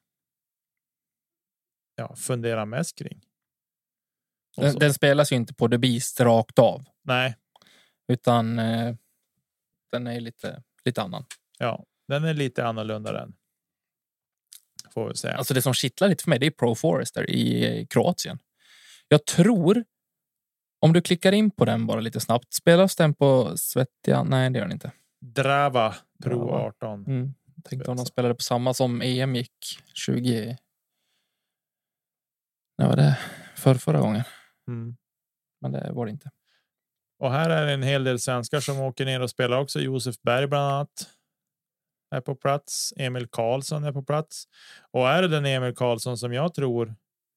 funderar mest kring. Den spelas ju inte på The Beast rakt av. Nej. Utan den är lite annan. Ja, den är lite annorlunda den. Får vi säga. Alltså det som kittlar lite för mig, det är Pro Forester i Kroatien. Jag tror, om du klickar in på den bara lite snabbt, spelas den på Svettia? Nej, det gör den inte. Drava Pro 18. Tänkte om de spelade på samma som EM gick 20. När var det? Förra gången. Men det var det inte. Och här är en hel del svenskar som åker ner och spelar också. Josef Berg bland annat är på plats. Emil Karlsson är på plats. Och är det den Emil Karlsson som jag tror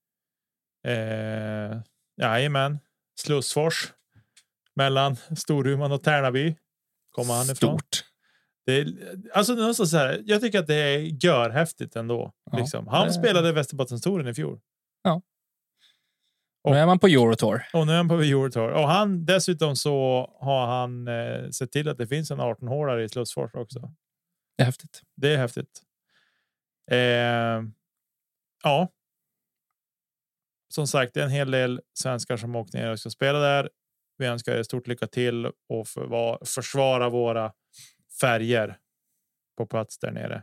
jajamän, Slussfors mellan Storuman och Tärnaby kommer han ifrån. Stort. Alltså någonstans så här, jag tycker att det är görhäftigt ändå. Ja, liksom. Han spelade Västerbottenstouren i fjol. Ja. Och nu är man på Eurotour. Och nu är han på Eurotour. Och han, dessutom så har han sett till att det finns en 18-hålare i Slussfors också. Det är häftigt. Det är häftigt. Ja. Som sagt, det är en hel del svenskar som åkt ner och ska spela där. Vi önskar er stort lycka till och försvara våra färger på plats där nere.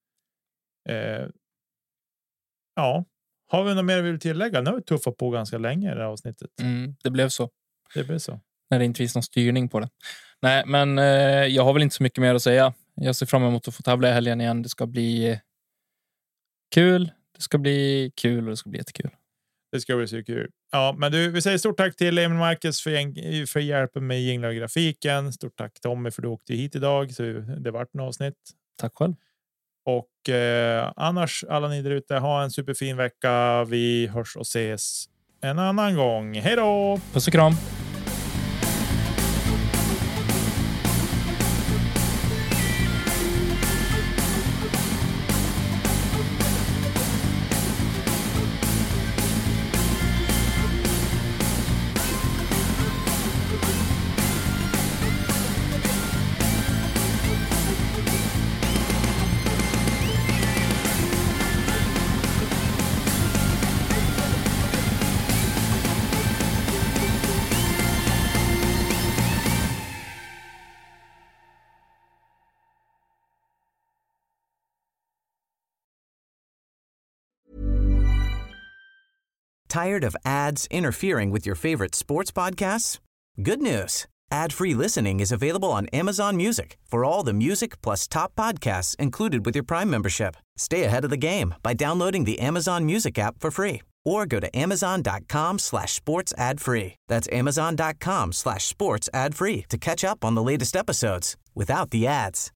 Ja. Har vi något mer vi vill tillägga? Nu har vi tuffat på ganska länge i det här avsnittet. Det blev så. Det blev så. När det inte finns någon styrning på det. Nej, men jag har väl inte så mycket mer att säga. Jag ser fram emot att få tävla i helgen igen. Det ska bli kul. Det ska bli kul och det ska bli jättekul. Det ska bli så kul. Ja, men du, vi säger stort tack till Emil Marcus för hjälpen med jinglar och grafiken. Stort tack Tommy för att du åkte hit idag. Så det vart en avsnitt. Tack själv. Och annars, alla ni där ute, ha en superfin vecka. Vi hörs och ses en annan gång. Hej då! Puss och kram! Tired of ads interfering with your favorite sports podcasts? Good news. Ad-free listening is available on Amazon Music for all the music plus top podcasts included with your Prime membership. Stay ahead of the game by downloading the Amazon Music app for free or go to amazon.com/sports ad free. That's amazon.com/sports ad free to catch up on the latest episodes without the ads.